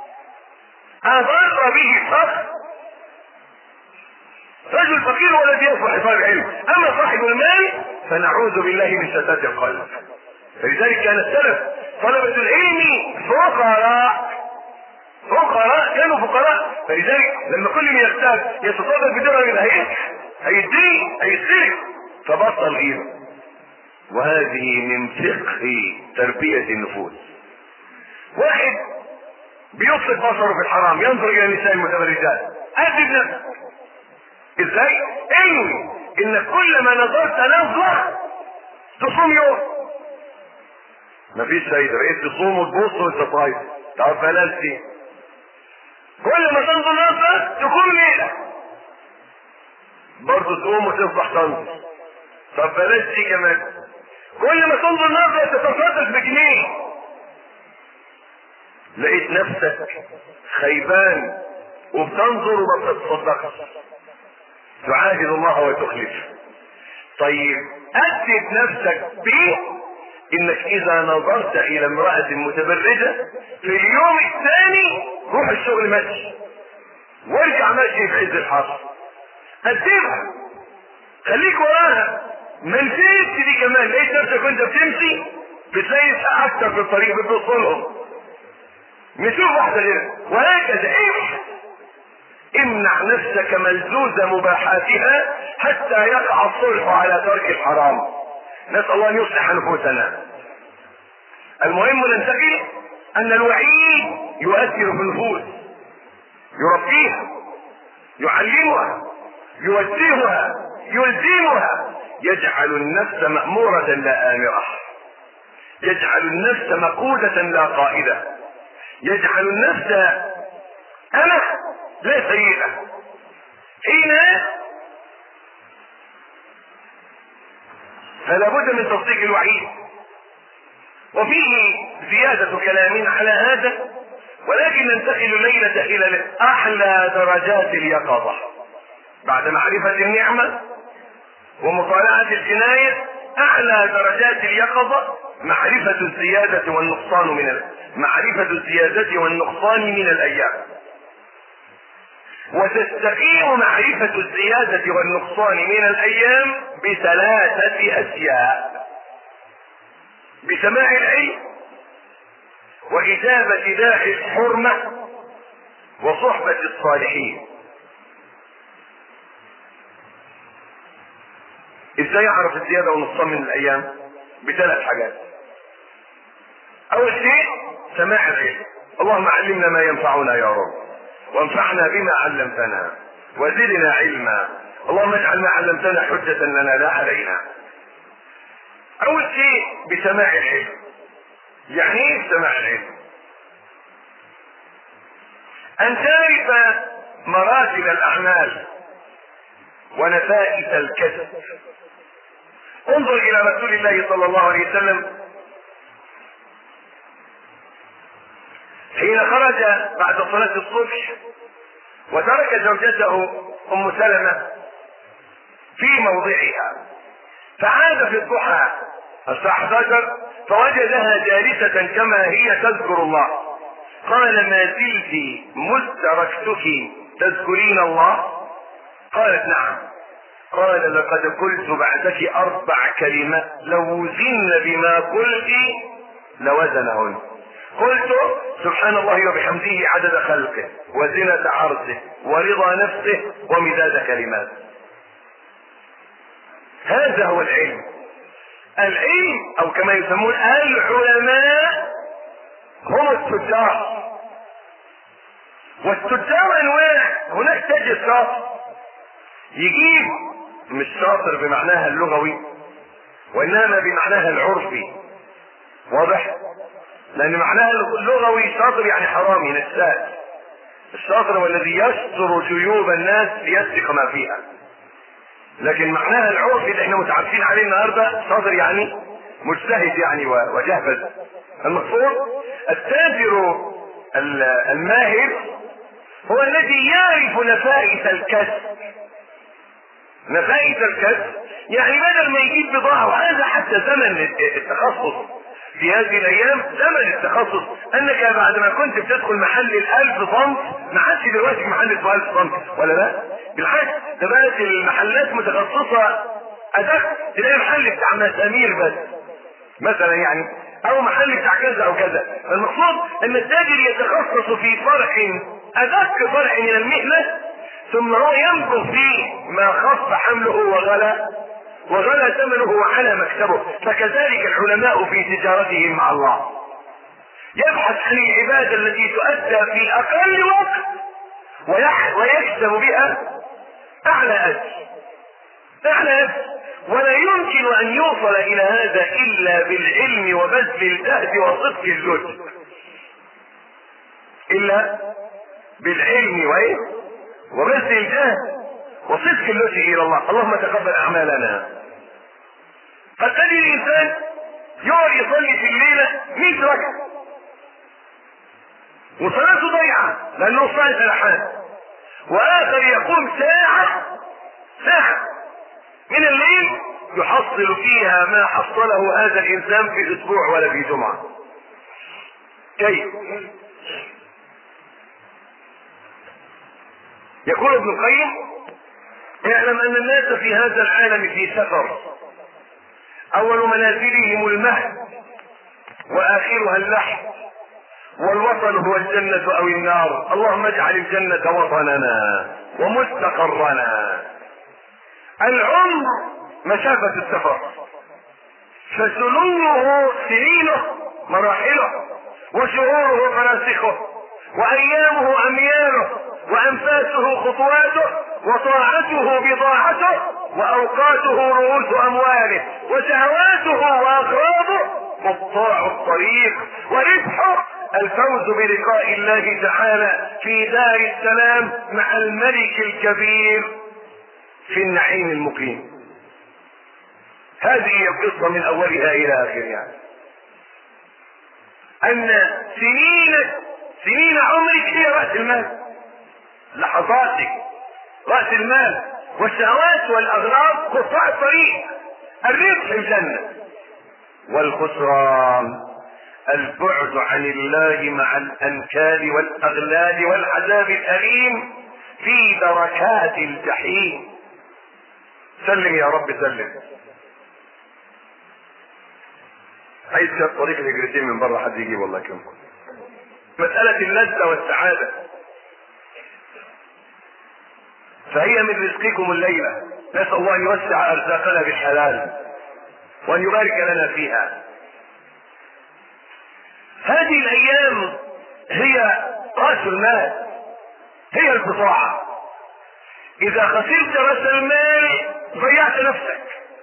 اضر به الفقر. رجل فقير هو الذي يصلح لطالب العلم، اما صاحب المال فنعوذ بالله من شتات القلب. فلذلك كان السلف طلبة العلم فقراء، فقراء كانوا فقراء. فلذلك لما كل من يحتاج يتصدق بدرهم هيديه هيسرق فبطل غيره. وهذه من فقه تربية النفوس. واحد بيطلق بصره في الحرام ينظر الى النساء المتبرجات، ادب نفسك ازاي؟ انوي انك كلما نظرت نظرة تصوم يوم. مفيش فايدة، بقيت تصوم وتبص وانت طايف، طب بلاش دي. كل ما تنظر نظرة تكون ليلة برضه تقوم وتصبح تنظر، طب بلاش دي كمان. كل ما تنظر نظرة تتصدق بجنيه، لقيت نفسك خيبان وبتنظر وما بتتصدقش، تعاهد الله وتخلف. طيب أدب نفسك بيه انك اذا نظرت الى امرأة متبرجة في اليوم الثاني روح الشغل ماشي وارجع ماشي في عز الحر، أدبها خليك وراها. ما نسيتش دي كمان، لقيت نفسك وانت بتمشي بتلاقي اكتر في الطريق بتوصلهم نشوف واحدة غيرها، وهكذا. ايه امنع نفسك ملزوز مباحاتها حتى يقع الصلح على ترك الحرام. نسأل الله ان يصلح نفوسنا. المهم ننتقل ان الوعيد يؤثر في النفوس، يربيها، يعلمها، يوجهها، يلزمها، يجعل النفس مأمورة لا آمرة، يجعل النفس مقودة لا قائدة، يجعل النفس أنا لا سيئة. حين فلا بد من تصديق الوعيد. وفيه زيادة كلام على هذا، ولكن ننتقل الليلة الى احلى درجات اليقظة بعد معرفة النعمة ومطالعة الجناية. اعلى درجات اليقظة معرفة الزيادة والنقصان من ال... معرفة الزيادة والنقصان من الايام. وتستقيم معرفة الزيادة والنقصان من الايام بثلاثة اشياء: بسماع العلم، وإجابة داعي الحرمة، وصحبة الصالحين. ازاي يعرف الزيادة والنقصان من الايام؟ بثلاث حاجات. اول شيء سماع العلم. اللهم علمنا ما ينفعنا يا رب، وانفعنا بما علمتنا، وزدنا علما. اللهم اجعل ما علمتنا حجة لنا لا علينا. اول شيء بسماع العلم. يعني ايه سماع العلم؟ ان تعرف مراتب الاعمال ونفائس الكسب. انظر الى رسول الله صلى الله عليه وسلم حين خرج بعد صلاة الصبح وترك زوجته ام سلمة في موضعها، فعاد في الضحى الساعة احد عشر فوجدها جالسة كما هي تذكر الله. قال: ما زلت مذ تركتك تذكرين الله؟ قالت: نعم. قال: لقد قلت بعدك اربع كلمات لو وزن بما قلت لوزنهن. قلت: سبحان الله وبحمده عدد خلقه وزنة عرشه ورضا نفسه ومداد كلماته. هذا هو العلم. العلم او كما يسمون العلماء هم التجار، والتجار انواع. هناك تاجر شاطر يجيب، مش شاطر بمعناها اللغوي وانما بمعناها العرفي، واضح؟ لان معناها اللغوي شاطر يعني حرامي نساء. الشاطر هو الذي يستر جيوب الناس ليسرق ما فيها، لكن معناها العرفي اللي احنا متعرفين عليه النهارده شاطر يعني مجتهد يعني وجهبذ. المقصود التاجر الماهر هو الذي يعرف نفائس الكسب. نفائس الكسب يعني بدل ما يجيب بضاعة، وهذا حتى زمن التخصص في هذه الايام، زمن التخصص، انك بعد ما كنت بتدخل محل الالف صنف ما عادش دلوقتي محل اسمه الف صنف ولا لا؟ بالعكس، ده بقت المحلات متخصصة ادق، تلاقي محل بتاع مسامير بس مثلا يعني، او محل بتاع كذا او كذا. المقصود ان التاجر يتخصص في فرع ادق فرع من المهنة، ثم هو ينظر فيه ما خف حمله وغلا وغلا ثمنه وعلى مكسبه. فكذلك العلماء في تجارتهم مع الله يبحث عن العبادة التي تؤدى في اقل وقت ويكسب بها اعلى اجر اعلى اجر ولا يمكن ان يوصل الى هذا الا بالعلم وبذل الجهد وصدق الجهد، الا بالعلم وايه وبذل الجهد وصدق اللجوء الى الله. اللهم تقبل اعمالنا. قد تجد الانسان يقعد يصلي في الليله مئة ركعه وصلاته ضيعه لانه صلاه الالحاد، واخر يقوم ساعه ساعه من الليل يحصل فيها ما حصله هذا الانسان في اسبوع ولا في جمعه. كيف؟ يقول ابن القيم: اعلم ان الناس في هذا العالم في سفر، اول منازلهم المهد واخرها اللحد، والوطن هو الجنة او النار. اللهم اجعل الجنة وطننا ومستقرنا. العمر مسافة السفر، فسنونه سنينه مراحله، وشهوره مناسكه، وايامه امياله، وانفاسه خطواته، وطاعته بضاعته، واوقاته رؤوس امواله، وشهواته واغراضه مقطوع الطريق، وربحه الفوز بلقاء الله تعالى في دار السلام مع الملك الكبير في النعيم المقيم. هذه القصة من اولها الى اخرها، ان سنين سنين عمرك هي رأس المال، لحظاتك رأس المال، والشهوات والاغراض قطاع الطريق. الربح الجنة، والخسران البعد عن الله مع الانكال والاغلال والعذاب الاليم في دركات الجحيم. سلم يا رب سلم. عايز شاف طريق الهجرتين من بره، حد يجيب والله يكرمكم. مسألة اللذة والسعادة فهي من رزقكم الليلة، نسأل الله ان يوسع ارزاقنا بالحلال وان يبارك لنا فيها. هذه الايام هي راس المال، هي البضاعة. اذا خسرت راس المال ضيعت نفسك.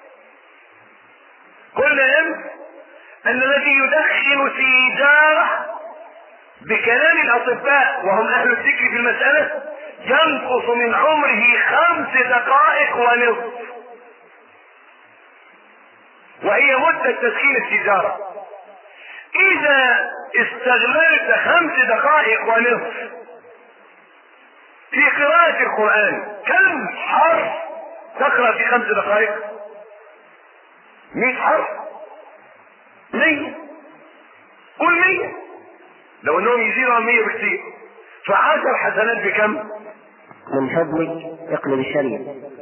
قلنا امس ان الذي يدخن سيجارة بكلام الاطباء وهم اهل الذكر في المسألة ينقص من عمره خمس دقائق ونصف، وهي مدة تدخين السيجارة. اذا استغللت خمس دقائق ونصف في قراءة القرآن كم حرف تقرأ في خمس دقائق؟ مئة حرف؟ مية. قول مية. لو انهم يزيدوا عن مية بكتير فعشر حسنات بكم؟ من فضلك اقلب الشريط.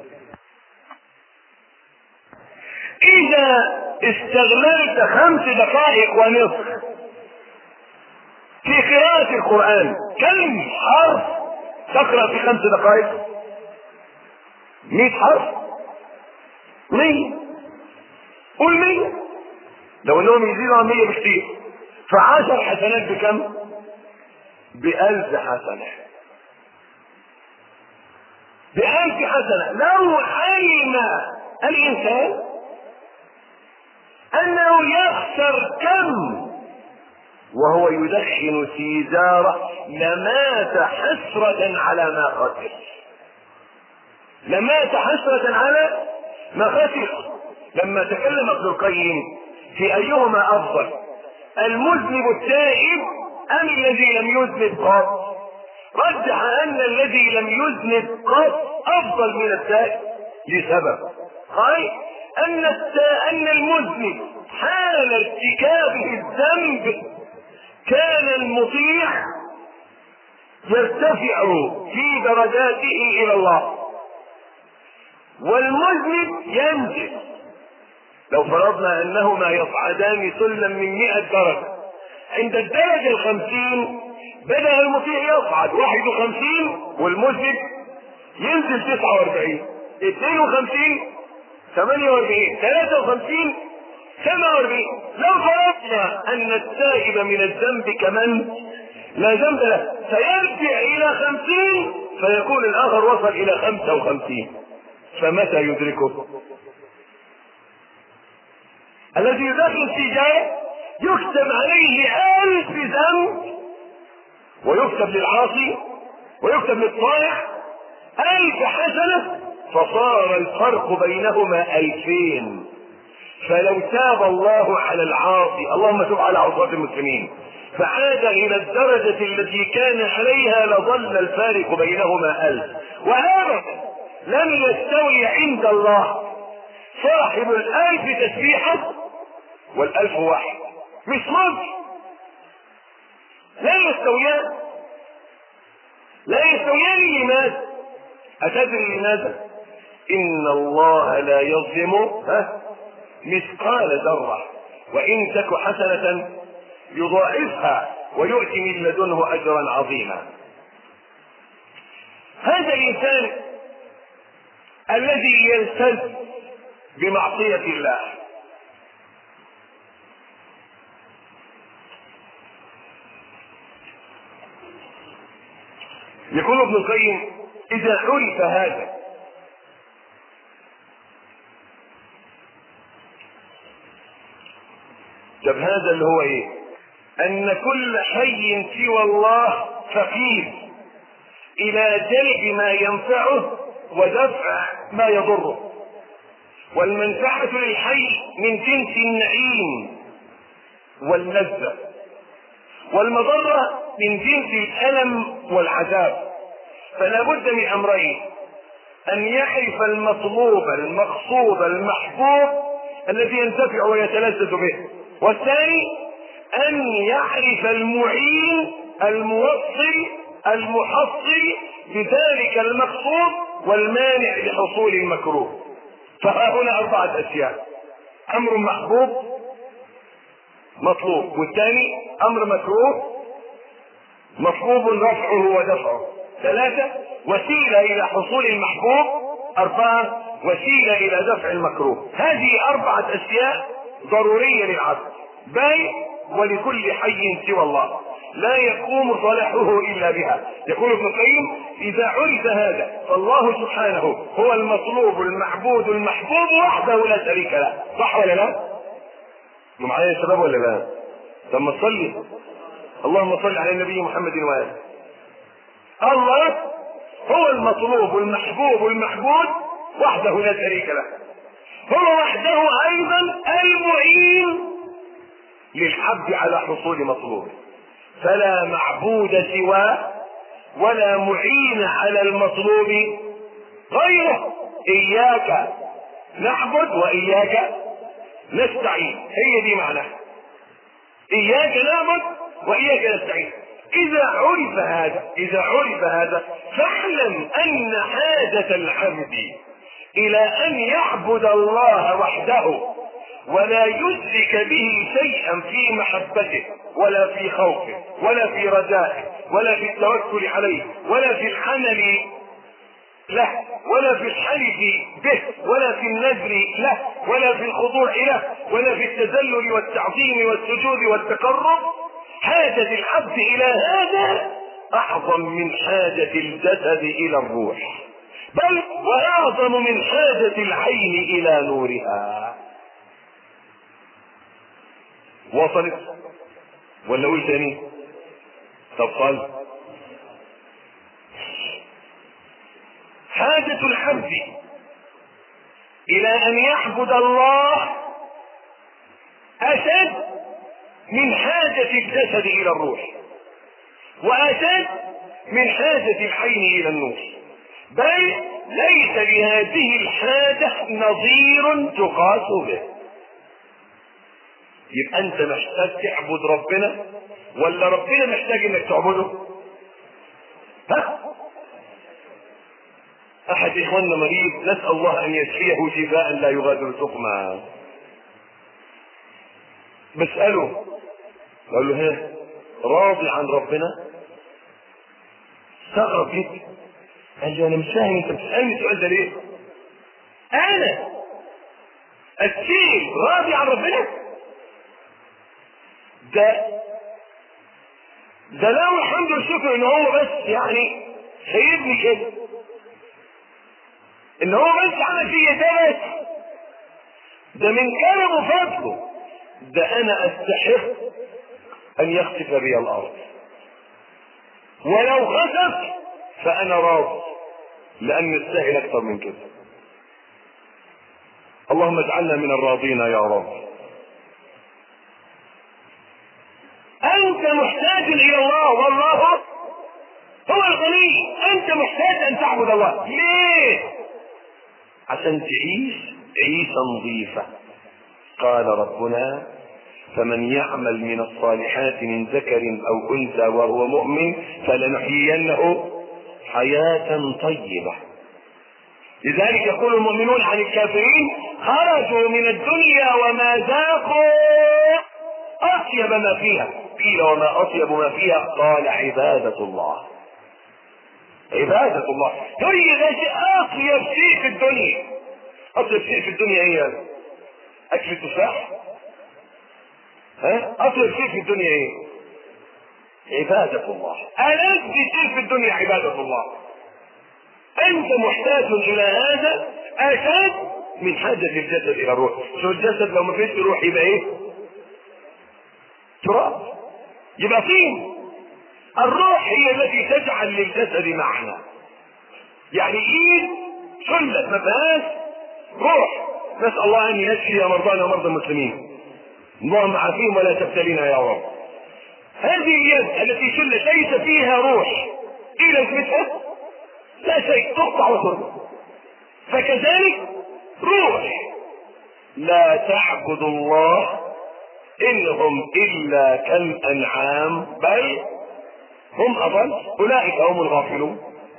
اذا استغللت خمس دقائق ونصف في قراءة القرآن كم حرف تقرأ في خمس دقائق؟ مئة حرف؟ مية. قول مية. لو انهم يزيدوا عن مية بكتير فعشر حسنات بكم؟ بألف حسنة. بألف حسنة. لو علم الإنسان أنه يخسر كم وهو يدخن سيجارة لمات حسرة على ما خسر. لمات حسرة على ما خسر. لما تكلم ابن القيم في أيهما أفضل، المذنب التائب أم الذي لم يذنب قط، رجح أن الذي لم يذنب قط أفضل من التائب لسبب، قال أن أن المذنب حال ارتكابه الذنب كان المطيع يرتفع في درجاته إلى الله، والمذنب ينزل. لو فرضنا أنهما يصعدان سلما من مئة درجة، عند الدرجة الخمسين بدأ المطيع يصعد واحد وخمسين والمذنب ينزل تسعة واربعين، اثنين وخمسين، ثمانية واربعين، ثلاثة وخمسين، سبعة واربعين. لو فرضنا أن التائب من الذنب كمن لا ذنب له سيرجع إلى خمسين فيكون الآخر وصل إلى خمسة وخمسين، فمتى يدركه؟ الذي يدخل سيجارة يكتب عليه ألف ذنب ويكتب للعاصي ويكتب للطائع ألف حسنة، فصار الفرق بينهما ألفين. فلو تاب الله على العاصي، اللهم تب على عصاة المسلمين، فعاد إلى الدرجة التي كان عليها لظل الفارق بينهما ألف. وهذا لم يستوي عند الله صاحب الألف تسبيحة والألف واحد، مش ممكن، لا يستويان. لا يستويان. لماذا؟ أتدري لماذا؟ إن الله لا يظلم مثقال ذرة وإن تك حسنة يضاعفها ويؤتي من لدنه أجرا عظيما. هذا الإنسان الذي يلتز بمعصية الله يقول ابن القيم إذا عرف هذا طب هذا اللي هو ايه؟ ان كل حي سوى الله فقير الى جلب ما ينفعه ودفع ما يضره، والمنفعة للحي من جنس النعيم واللذة، والمضرة من جنس الألم والعذاب. فلا بد من أمرين: أن يعرف المطلوب المقصود المحبوب الذي ينتفع ويتلذذ به، والثاني أن يعرف المعين الموصل المحصل بذلك المقصود والمانع لحصول المكروه. فها هنا أربعة أشياء: أمر محبوب مطلوب، والثاني أمر مكروه مطلوب رفعه ودفعه، ثلاثة وسيلة إلى حصول المحبوب، أربعة وسيلة إلى دفع المكروه. هذه أربعة أشياء ضرورية للعبد، بل ولكل حي سوى الله لا يقوم صلاحه إلا بها. يقول ابن القيم إذا عرف هذا فالله سبحانه هو المطلوب المعبود المحبوب وحده لا شريك له. صح ولا لا؟ معايا يا شباب ولا لا؟ لما تصلي اللهم صل على النبي محمد وآله. الله هو المطلوب المحبوب المعبود وحده لا شريك له، هو وحده ايضا المعين للحب على حصول مطلوبه، فلا معبود سواه ولا معين على المطلوب غيره. اياك نعبد واياك نستعين، هي دي معناها، اياك نعبد واياك نستعين. اذا عرف هذا اذا عرف هذا فاعلم ان حاجة العبد الى ان يعبد الله وحده ولا يشرك به شيئا في محبته ولا في خوفه ولا في رجائه ولا في التوكل عليه ولا في الحمل له ولا في الحلف به ولا في النذر له ولا في الخضوع له ولا في التذلل والتعظيم والسجود والتقرب. حاجة العبد الى هذا اعظم من حاجة الجسد الى الروح، بل واعظم من حاجة العين الى نورها. وصلت ولا قول تاني؟ طب قال حاجة العبد الى ان يعبد الله اشد من حاجة الجسد الى الروح، واشد من حاجة العين الى النور، بل ليس لهذه الحاجة نظير تقاس به. يبقى انت محتاج تعبد ربنا ولا ربنا محتاج انك تعبده؟ ها؟ احد اخواننا مريض، نسأل الله ان يشفيه شفاء لا يغادر سقما. بسأله قال له ها راضي عن ربنا؟ استغرب جدا، قال لي انا مش فاهم انت بتسألني السؤال ده ليه؟ انا الشيء راضي عن ربنا؟ ده ده له الحمد والشكر ان هو بس يعني سيدني كده، ان هو بس عمل فيا ده بس، ده من كرم وفضله، ده انا استحق ان يخسف بي الارض، ولو خسف فانا راضي لان السهل اكثر من كده. اللهم اجعلنا من الراضين يا رب. انت محتاج الى الله والله هو الغني، انت محتاج ان تعبد الله. ليه؟ عشان تعيش عيشة نظيفة. قال ربنا فمن يعمل من الصالحات من ذكر او انثى وهو مؤمن فلنحيينه حياة طيبة. لذلك يقول المؤمنون عن الكافرين خرجوا من الدنيا وما ذاقوا اطيب ما فيها. قيل وما اطيب ما فيها؟ قال عبادة الله. عبادة الله هي ده اطيب شيء في الدنيا. اطيب شيء في الدنيا ايه؟ اكل التفاح؟ ها؟ اطيب شيء في الدنيا ايه؟ عبادة الله. ألذ شيء في الدنيا عبادة الله. انت محتاج الى هذا اشد من حاجة الجسد الى الروح. شو الجسد لو ما فيش روح يبقى ايه؟ تراب، يبقى طين. الروح هي التي تجعل للجسد معنى. يعني ايد سلت ما فيهاش روح. نسأل الله ان يشفي مرضانا ومرضى المسلمين، اللهم عافيهم ولا تبتلينا يا رب. هذه اليد التي سلت ليس فيها روح، ايه لازمتها؟ لا شيء، تقطع وترمى. فكذلك روح لا تعبد الله انهم الا كالانعام بل هم اضل. اولئك هم الغافلون،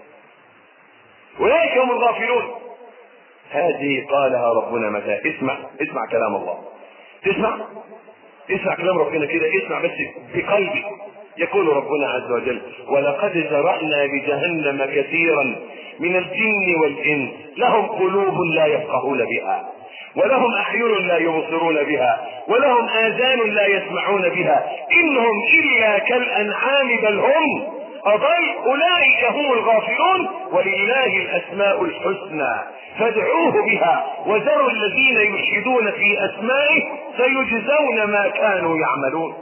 اولئك هم الغافلون. هذه قالها ربنا متى؟ اسمع اسمع كلام الله، تسمع اسمع كلام ربنا كده، اسمع بس بقلبك. يقول ربنا عز وجل ولقد ذرأنا لجهنم كثيرا من الجن والانس لهم قلوب لا يفقهون بها ولهم اعين لا يبصرون بها ولهم اذان لا يسمعون بها انهم الا كالانعام بل هم اضل. اولئك هم الغافلون ولله الاسماء الحسنى فادعوه بها وذروا الذين يلحدون في اسمائه سيجزون ما كانوا يعملون.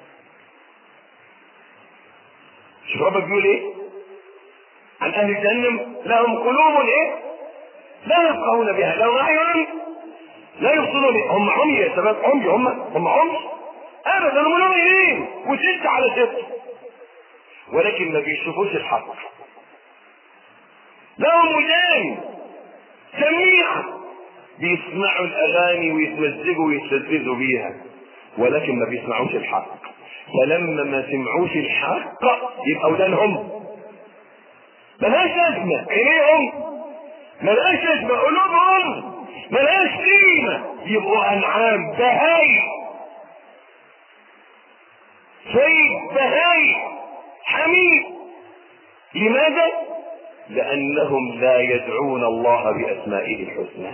شوف ربك بيقول ايه عن اهل جهنم؟ لهم قلوب ايه لا يفقهون بها، لهم اعين لا يبصرون بها. هم عمي يا شباب، عمي، هم هم عمي ابدا، هم مؤمنين وست على ست، ولكن ما بيشوفوش الحق. لهم ودان سميعة بيسمعوا الاغاني ويتمزجوا ويتلذذوا بيها، ولكن ما بيسمعوش الحق. فلما ما سمعوش الحق يبقى ودانهم ملهاش لازمه، عينيهم ملهاش لازمه، قلوبهم ملهاش قيمه، يبقوا انعام بهايم، سيد بهايم حميد. لماذا؟ لانهم لا يدعون الله باسمائه الحسنى.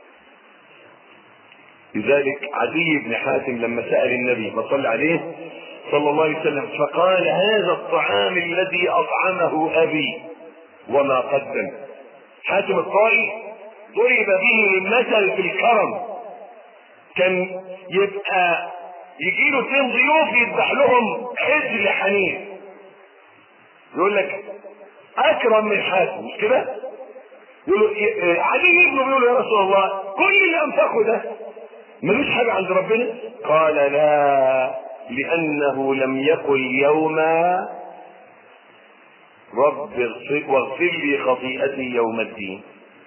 لذلك عدي بن حاتم لما سأل النبي ما صلى عليه صلى الله عليه وسلم فقال: هذا الطعام الذي أطعمه أبي وما قدم. حاتم الطائي ضرب به المثل في الكرم، كان يبقى يجيله اثنين ضيوف يذبح لهم عجل حنين، يقول لك اكرم من حاتم، مش كده؟ يقول علي ابنه بيقول يا رسول الله كل اللي انفقه ده ملوش حاجه عند ربنا؟ قال: لا، لانه لم يقل يوما رب واغفر لي خطيئتي يوم الدين.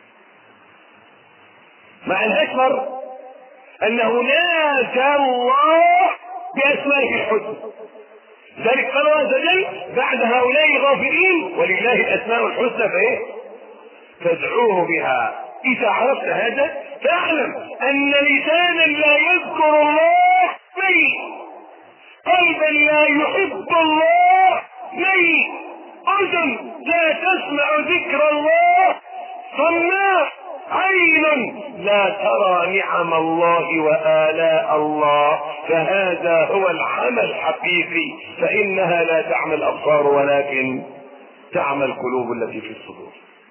مع الاشهر انه نادى الله باسمائه الحسنى. ذلك قال الله عز وجل بعد هؤلاء غافلين ولله الاسماء الحسنى فايه؟ فادعوه بها. اذا عرفت هذا فاعلم ان لسانا لا يذكر الله ميت، قلبا لا يحب الله ميت، اذن لا تسمع ذكر الله صماء، عين لا ترى نعم الله وآلاء الله، فهذا هو العمى الحقيقي، فإنها لا تعمى الأبصار ولكن تعمى القلوب التي في الصدور.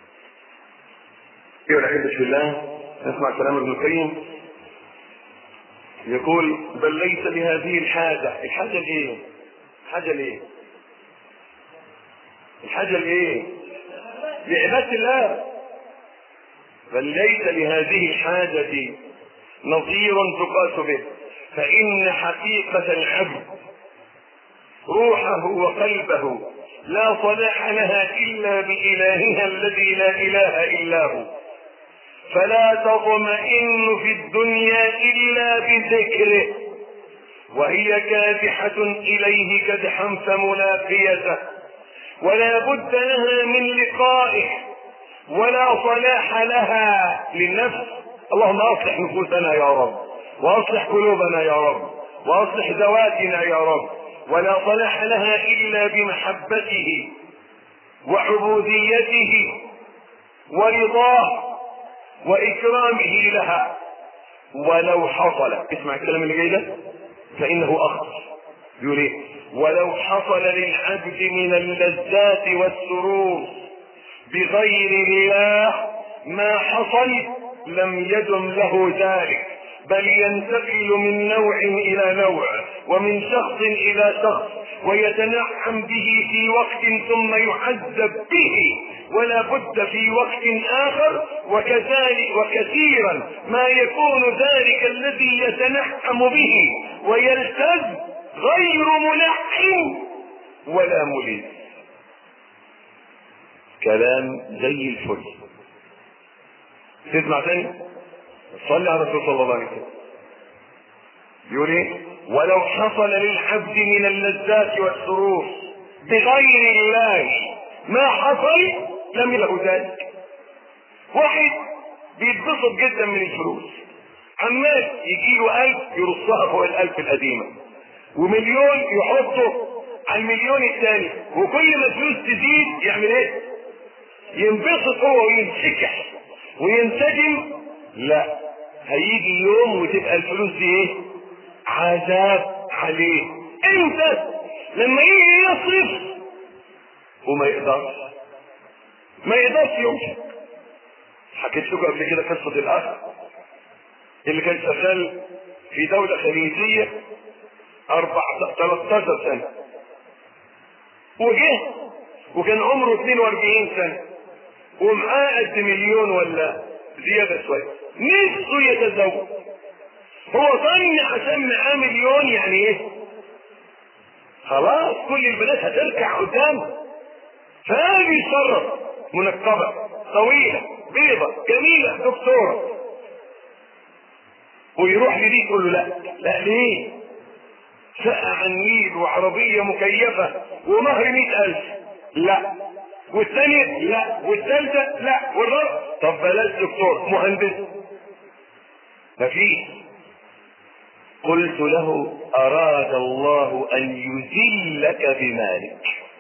أيها الأحبة في الله، نسمع كلام ابن القيم يقول: بل ليس لهذه الحاجة. الحاجة لإيه؟ الحاجة لإيه؟ الحاجة لإيه؟ لعبادة الله. بل ليس لهذه الحاجة نظير تقاس به، فإن حقيقة العبد روحه وقلبه لا صلاح لها إلا بإلهها الذي لا إله إلا هو، فلا تطمئن في الدنيا إلا بذكره، وهي كادحة إليه كدحا فملاقيته، ولا بد لها من لقائه، ولا صلاح لها للنفس. اللهم اصلح نفوسنا يا رب، واصلح قلوبنا يا رب، واصلح ذواتنا يا رب. ولا صلاح لها الا بمحبته وعبوديته ورضاه واكرامه لها. ولو حصل، اسمع الكلام اللي جاي ده فانه اخطر، يقول ايه؟ ولو حصل للعبد من اللذات والسرور بغير الله ما حصل لم يدم له ذلك، بل ينتقل من نوع الى نوع ومن شخص الى شخص، ويتنعم به في وقت ثم يعذب به ولا بد في وقت اخر. وكذلك وكثيرا ما يكون ذلك الذي يتنعم به ويلتذ غير منعم ولا مليم. كلام زي الفل. تسمع تاني؟ صلي على الرسول صلى الله عليه وسلم. يقول ايه؟ ولو حصل للعبد من اللذات والسرور بغير الله ما حصل لم له ذلك. واحد بيتبسط جدا من الفلوس، عمال يجيله ألف يرصها فوق الألف القديمة، ومليون يحطه على المليون الثاني، وكل ما الفلوس تزيد يعمل ايه؟ ينبسط هو وينسكح وينسجم. لا، هيجي يوم وتبقى الفلوس دي ايه؟ عذاب عليه. امتى؟ لما يجي يصرف وما يقدرش ما يقدرش يمشي. حكيت لكم قبل كده قصة الاخ اللي كان شغال في دولة خليجية ثلاثة عشر سنة، وجه وكان عمره اثنين واربعين سنة ومعاه قد مليون ولا زيادة شوية، نفسه يتزوج. هو ظن عشان معاه مليون يعني ايه؟ خلاص كل البنات هتركع قدامه، فهذه يتصرف منقبة طويلة بيضة جميلة دكتورة، ويروح لدي تقول له لا لا ليه؟ شقة عن النيل وعربية مكيفة ومهر مئة ألف، لا، والثانية لا، والثالثة لا، والرابعة طب بلاش دكتور مهندس مفيش. قلت له أراد الله أن يذلك بمالك،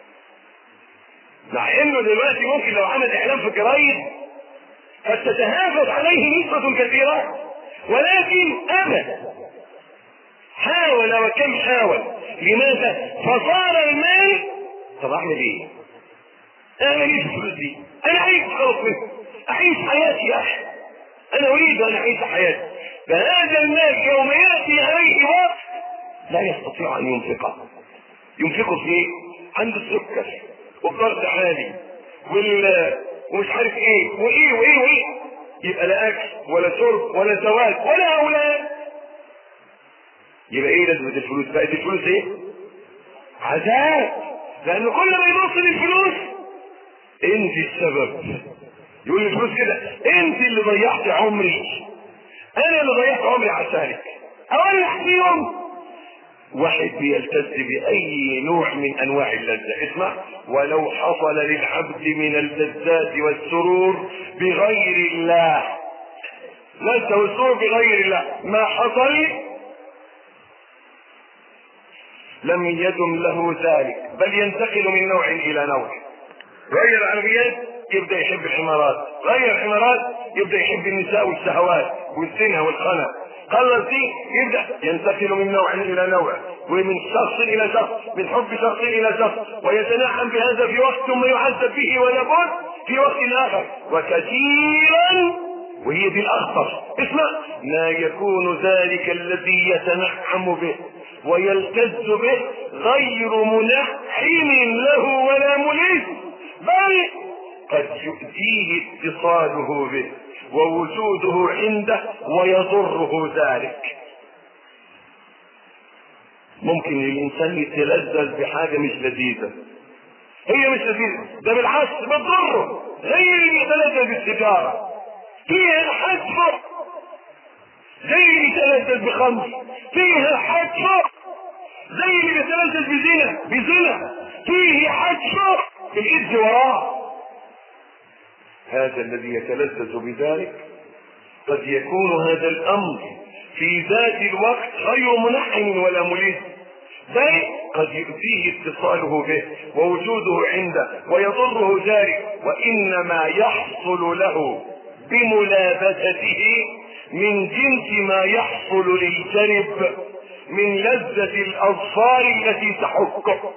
مع انه دلوقتي ممكن لو عمل اعلان في الجرايد قد تتهافت عليه نسبة كثيرة، ولكن ابدا حاول وكم حاول. لماذا؟ فصار المال. طب اعمل ايه؟ اعمل ايه في الفلوس دي؟ انا عايز خلاص منه، اعيش حياتي يا اخي، انا اريد ان اعيش حياتي. فهذا المال يوم ياتي عليه وقت لا يستطيع ان ينفقه. ينفقه في ايه؟ عنده السكر والضغط عالي وال ومش عارف ايه وايه وايه وايه، يبقى لا اكل ولا شرب ولا زواج ولا اولاد. يبقى ايه لازمه الفلوس؟ بقت الفلوس ايه؟ عذاب. لان كل ما يبص للفلوس انت السبب. يقول الفلوس كده انت اللي ضيعت عمري، انا اللي ضيعت عمري عشانك. اولح فيهم واحد بيلتز باي نوع من انواع اللذة. اسمع، ولو حصل للعبد من اللذات والسرور بغير الله، لذة والسرور بغير الله ما حصل لم يدم له ذلك، بل ينتقل من نوع الى نوع. غير العربيات يبدأ يحب الحمارات، غير الحمارات يبدأ يحب النساء والشهوات والزنا والخنا، خلص دي يبدأ ينتقل من نوع الى نوع، ومن شخص الى شخص، من حب شخص الى شخص، ويتنعم بهذا في وقت ثم يعذب به ويموت في وقت اخر. وكثيرا، وهي دي الاخطر، اسمع، ما يكون ذلك الذي يتنعم به ويلتز به غير منعم له ولا ملذ، بل قد يؤذيه اتصاله به ووجوده عنده ويضره ذلك. ممكن الانسان يتلذذ بحاجه مش لذيذه، هي مش لذيذه، ده بالعكس بتضره. زي اللي يتلذذ بالسيجاره فيها حدفه، زي اللي يتلذذ بخمر فيها حدفه، زي اللي يتلذذ بزنا بزنا فيه حدفه الاذ وراه. هذا الذي يتلذذ بذلك قد يكون هذا الامر في ذات الوقت غير منعم ولا ملذ، بل قد يؤذيه اتصاله به ووجوده عنده ويضره ذلك، وانما يحصل له بملابسته من جنس ما يحصل للكلب من لذة الاظفار التي تحكه،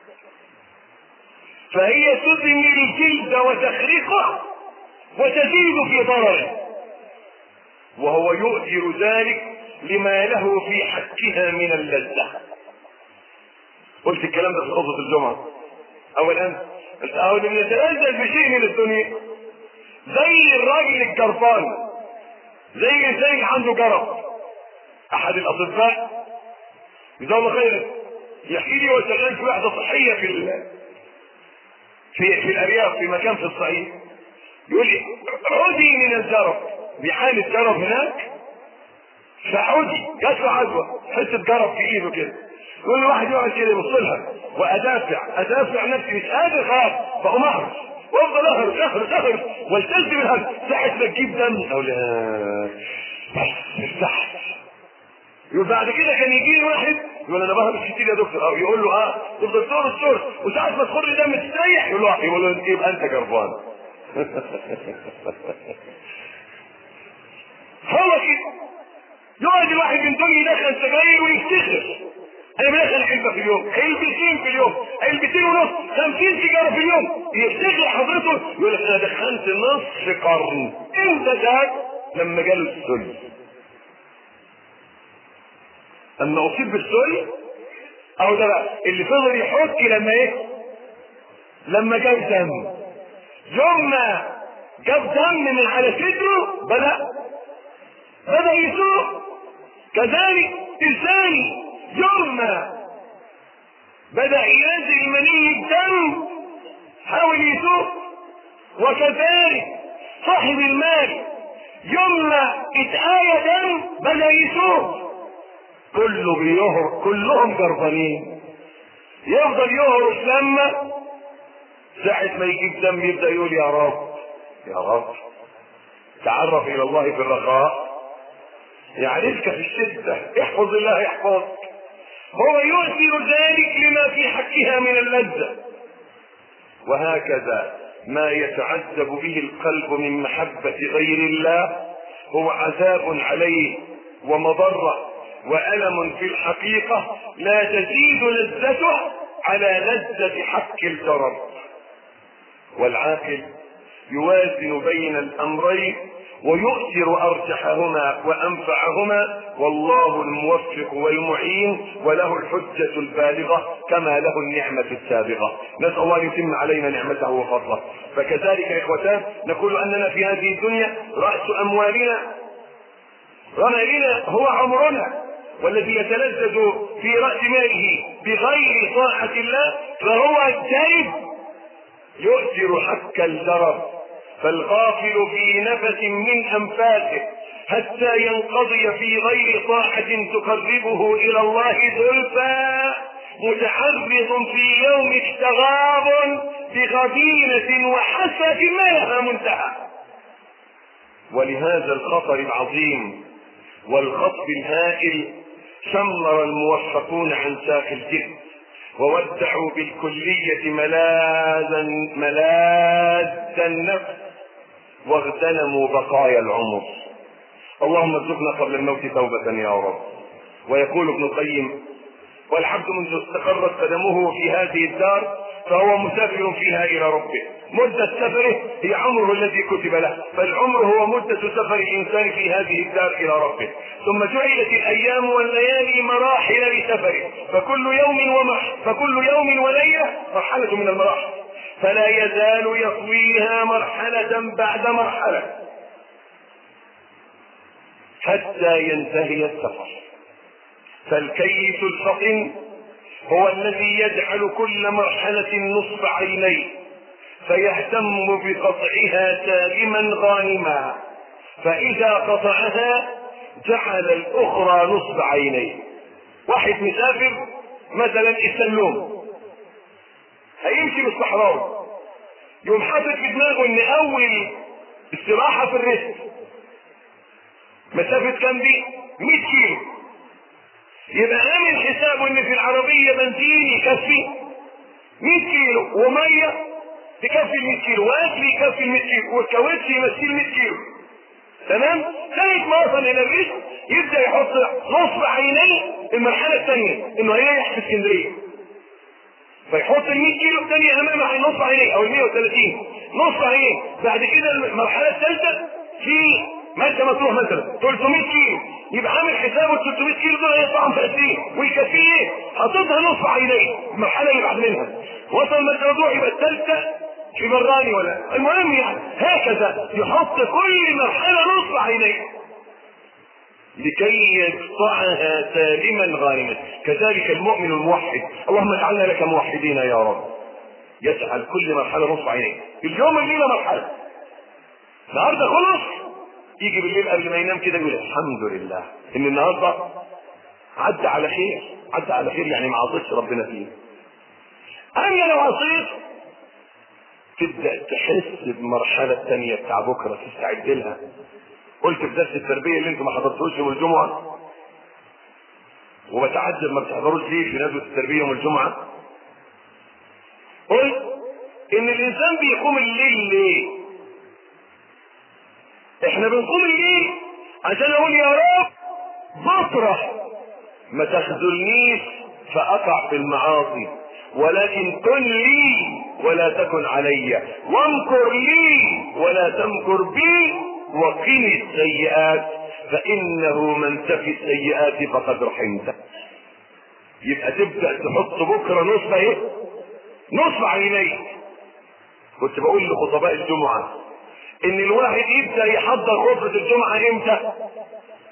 فهي تدمر الجلد وتخرقه وتزيد في ضرره، وهو يؤثر ذلك لما له في حكها من اللذة. قلت الكلام ده في خطبة الجمعة. اولا او ان يتلذذ بشيء من الدنيا زي الراجل الجربان، زي الانسان اللي عنده جرب. احد الاطباء جزاه الله خيرا يحكي لي وهو شغال في وحده صحيه في ال... في في الارياف في مكان في الصعيد، يقول لي عودي من الجرب، بحالة جرب هناك، فعودي جات له عدوى حته جرب في ايده كده، يقول له واحد يقعد كده يبص لها وادافع ادافع نفسي مش قادر خلاص بقوم اهرب وافضل اهرب اهرب اهرب والتزم بالهرب ساعه ما تجيب دم او لا بس ارتحت. يقول بعد كده كان يجي لي واحد يقول انا بهرب كتير يا دكتور، او يقول له اه تفضل تدور الدور وساعه ما تخر دم تستريح، يقول له يقول له يبقى انت جربان. هو كده يقعد الواحد من دول يدخل سجاير ويفتخر انا بدخل علبه في اليوم، علبتين في اليوم، علبتين ونص، خمسين سيجاره في اليوم، يفتخر حضرته يقول لك انا دخلت نصف قرن. امتى ده؟ لما جاله السل. اما اصيب بالسل او ده بقى اللي فضل يحك لما ايه؟ لما جاب دم. يوم ما جاب دم من على صدره بدا بدا يسوق. كذلك الثاني يوم ما بدأ ينزل مني الدم حاول يتوب. وكذلك صاحب المال يوم ما اتآية دم بدأ يتوب. كله بيهر كلهم جربانين. يفضل يهرش لما ساعة ما يجيب دم يبدأ يقول يا رب يا رب. تعرف الى الله في الرخاء يعرفك في الشدة. احفظ الله يحفظك. هو يؤثر ذلك لما في حقها من اللذة. وهكذا ما يتعذب به القلب من محبة غير الله هو عذاب عليه ومضرة وألم في الحقيقة لا تزيد لذته على لذة حق الجرب. والعاقل يوازن بين الأمرين ويؤثر أرجحهما وأنفعهما، والله الموفق والمعين وله الحجة البالغة كما له النعمة السابقة. نسأل الله أن يتم علينا نعمته وفضله. فكذلك إخوتان نقول أننا في هذه الدنيا رأس أموالنا ومالنا هو عمرنا، والذي يتلذذ في رأس ماله بغير طاعة الله فهو الدائب يؤثر حق الجرب. فالغافل في نفس من أنفاسه حتى ينقضي في غير طاعة تقربه إلى الله زلفى متحرض في يوم اشتغاب بغبينة وحسرة ما لها منتهى. ولهذا الخطر العظيم والخطب الهائل شمر الموفقون عن ساق الجد وودعوا بالكلية ملاذا ملاذ النفس واغتنموا بقايا العمر. اللهم ارزقنا قبل الموت توبة يا رب. ويقول ابن القيم: والعبد منذ استقرت قدمه في هذه الدار فهو مسافر فيها الى ربه. مدة سفره هي عمره الذي كتب له، فالعمر هو مدة سفر الانسان في هذه الدار الى ربه. ثم جعلت الايام والليالي مراحل لسفره، فكل يوم ومح فكل يوم وليلة مرحلة من المراحل، فلا يزال يطويها مرحلة بعد مرحلة حتى ينتهي السفر. فالكيس الفطن هو الذي يجعل كل مرحلة نصب عينيه فيهتم بقطعها سالما غانما، فإذا قطعها جعل الأخرى نصب عينيه. واحد مسافر مثلا السلوم هيمشي بالصحراء، يوم حاطط في دماغه ان اول استراحة في الريست مسافة كام دي؟ مية كيلو، يبقى عامل حسابه ان في العربية بنزين يكفي مية كيلو ومية تكفي مية كيلو واكل يكفي مية كيلو والكاوتش يمثل مية كيلو. تمام؟ ثالث ما وصل الى الريست يبدأ يحط نصب عينيه المرحلة الثانية انه هيريح في اسكندرية، فيحط ال مية كيلو الثانية امامه نصب عينيه او ال مية وثلاثين نصب عينيه. بعد كده المرحلة الثالثة في مرسى مطروح مثلا ثلاثمية كيلو، يبقى عامل حسابه ال ثلاثمية كيلو دول هيطلعهم في عشرين ويكفيه ايه؟ حاططها نصب عينيه. المرحلة اللي بعد منها وصل مرسى مطروح يبقى الثالثة في براني ولا المهم يعني هكذا يحط كل مرحلة نصب عينيه لكي يقطعها سالما غانما. كذلك المؤمن الموحد، اللهم اجعلنا لك موحدين يا رب، يجعل كل مرحلة نصب عينيه. اليوم الليلة مرحلة، النهارده خلص، يجي بالليل قبل ما ينام كده يقول الحمد لله ان النهارده عدى على خير. عدى على خير يعني ما عصيتش ربنا فيه. اما لو عصيت تبدا تحس بالمرحله الثانيه بتاع بكره تستعد لها. قلت في درس التربيه اللي انتم ما حضرتوش يوم الجمعه وبتعجب ما بتحضروش ليه في ندوه التربيه يوم الجمعه، قلت ان الانسان بيقوم الليل ليه؟ احنا بنقوم الليل عشان اقول يا رب بطرح ما تخذلنيش فاقع في المعاصي، ولكن كن لي ولا تكن علي، وامكر لي ولا تمكر بي، وقني السيئات فانه من تقي السيئات فقد رحمته. يبقى تبدا تحط بكره نصب ايه؟ نصب عينيك. كنت بقول لخطباء الجمعه ان الواحد يبدا يحضر خطبه الجمعه امتى؟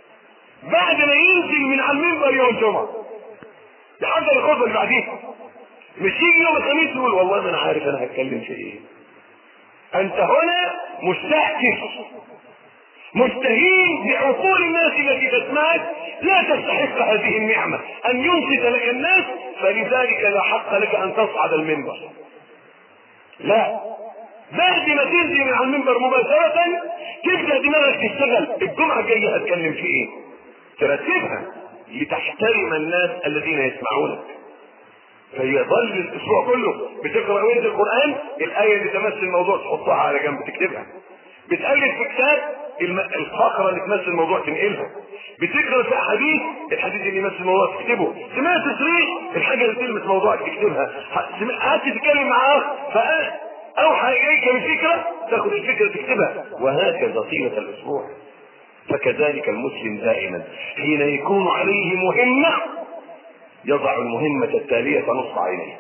بعد ما ينزل من على المنبر يوم الجمعه يحضر الخطبه اللي بعديها. مش يجي يوم الخميس يقول والله ما انا عارف انا هتكلم في ايه. انت هنا مستهتف مستهين بعقول الناس التي تسمعك، لا تستحق هذه النعمة ان ينصت لك الناس، فلذلك لا حق لك ان تصعد المنبر. لا، بعد ما تنزل من على المنبر مباشرة تبدأ دماغك تشتغل، الجمعة الجاية هتكلم في ايه، ترتبها لتحترم الناس الذين يسمعونك. فيظل الاسبوع كله بتقرأ وانت القرآن، الآية اللي تمثل الموضوع تحطها على جنب تكتبها، بتألف في كتاب الفقرة اللي تمثل الموضوع تنقلها، بتقرأ في حديث الحديث اللي يمثل الموضوع تكتبه، سمعت تصريح الحاجة اللي تلمس موضوعك تكتبها، قعدت تتكلم مع اخ فأوحى إليك بفكرة تاخد الفكرة تكتبها، وهكذا طيلة الأسبوع. فكذلك المسلم دائما حين يكون عليه مهمة يضع المهمة التالية نصب عينيه.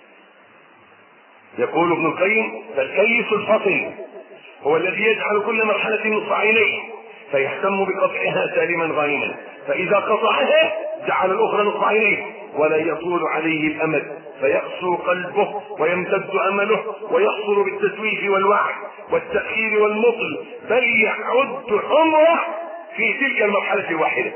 يقول ابن القيم: فالكيس الفطن هو الذي يجعل كل مرحلة نصب عينيه فيهتم بقطعها سالما غانما، فإذا قطعها جعل الأخرى نصب عينيه ولا يطول عليه الأمد فيقسو قلبه ويمتد أمله ويحصل بالتسويف والوعد والتأخير والمطل، بل يعد عمره في تلك المرحلة الواحدة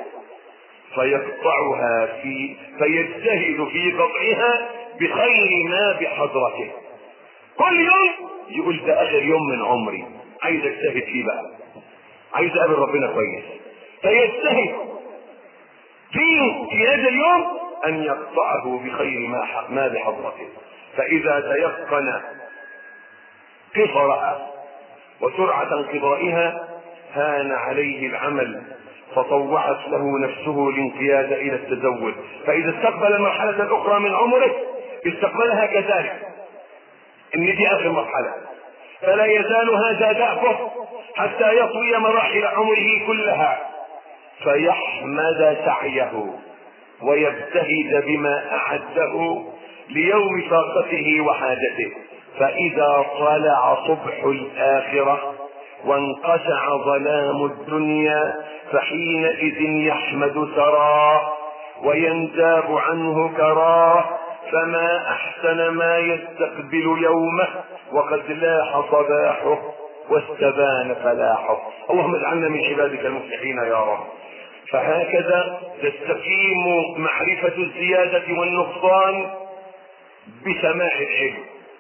فيقطعها في فيجتهد في قطعها بخير ما بحضرته. كل يوم يقول ده اخر يوم من عمري عايز اجتهد فيه بقى، عايز اقابل ربنا كويس، فيجتهد فيه في هذا اليوم ان يقطعه بخير ما ما بحضرته، فاذا تيقن قصرها وسرعة انقضائها هان عليه العمل فطوعت له نفسه الانقياد الى التزود، فاذا استقبل المرحلة الاخرى من عمره استقبلها كذلك، ان دي اخر مرحلة، فلا يزال هذا دأبه حتى يطوي مراحل عمره كلها فيحمد سعيه ويجتهد بما اعده ليوم فاقته وحاجته، فاذا طلع صبح الاخرة وانقشع ظلام الدنيا فحينئذ يحمد ثراه وينتاب عنه كراه، فما احسن ما يستقبل يومه وقد لاح صباحه واستبان فلاحه. اللهم اجعلنا من عبادك المفلحين يا رب. فهكذا تستقيم معرفة الزيادة والنقصان بسماع العلم،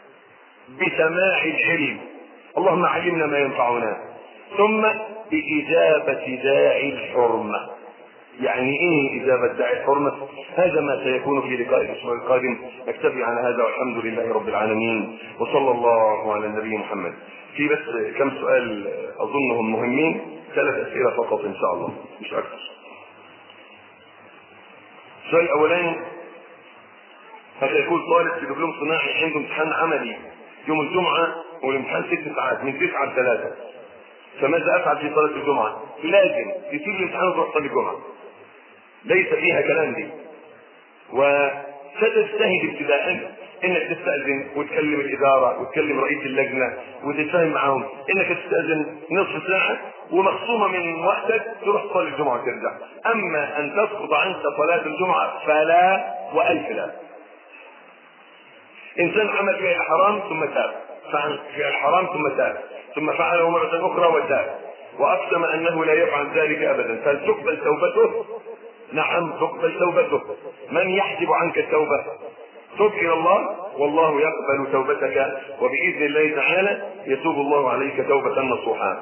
بسماع العلم. اللهم علمنا ما ينفعنا. ثم بإجابة داعي الحرمة. يعني ايه إجابة داعي الحرمة؟ هذا ما سيكون في لقاء الأسبوع القادم. نكتفي على هذا والحمد لله رب العالمين وصلى الله على النبي محمد. في بس كم سؤال أظنهم مهمين، ثلاث أسئلة فقط إن شاء الله مش أكثر. السؤال الأولاني: هل يكون طالب في دبلوم صناعي عنده امتحان عملي يوم الجمعة والامتحان ست ساعات من تسعة لثلاثة، فماذا أفعل في صلاة الجمعة؟ لازم يسيب الامتحان وتروح تصلي الجمعة، ليس فيها كلام دي. وستجتهد ابتداء انك تستأذن وتكلم الادارة وتكلم رئيس اللجنة وتتفاهم معهم انك تستأذن نصف ساعة ومخصومة من وقتك تروح تصلي الجمعة وترجع. اما ان تسقط عنك صلاة الجمعة فلا والف لا. انسان عمل فعل حرام ثم تاب، فعل فعل حرام ثم تاب، ثم فعله مرة اخرى وتاب واقسم انه لا يفعل ذلك ابدا، فهل تقبل توبته؟ نعم تقبل توبته. من يحجب عنك التوبة؟ توب الى الله والله يقبل توبتك، وباذن الله تعالى يتوب الله عليك توبة نصوحا.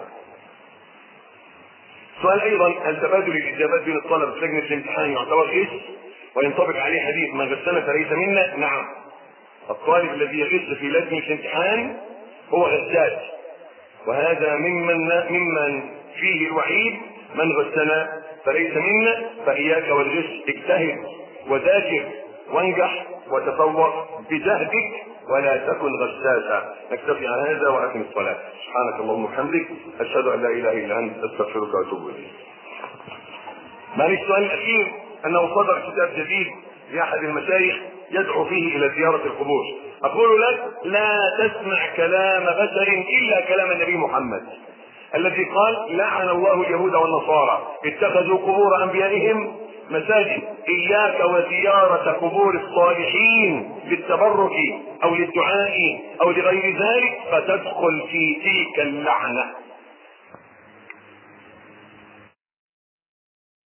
سؤال ايضا: هل تبادل الاجابات بين الطلبة في لجنة الامتحان يعتبر غش وينطبق عليه حديث من غشنا فليس منا؟ نعم، الطالب الذي يغش في لجنة الامتحان هو غشاش، وهذا ممن ممن فيه الوعيد: من غشنا فليس منا. فإياك والغش، اجتهد وذاكر وانجح وتفوق بجهدك ولا تكن غشاشا. نكتفي على هذا وأتم الصلاة. سبحانك اللهم وبحمدك أشهد أن لا إله إلا أنت أستغفرك وأتوب إليك. معلش السؤال الأخير: أنه صدر كتاب جديد لأحد المشايخ يدعو فيه إلى زيارة القبور. أقول لك: لا تسمع كلام بشر إلا كلام النبي محمد الذي قال: لعن الله اليهود والنصارى اتخذوا قبور أنبيائهم مساجد. اياك وزيارة قبور الصالحين للتبرك او للدعاء او لغير ذلك فتدخل في تلك اللعنة.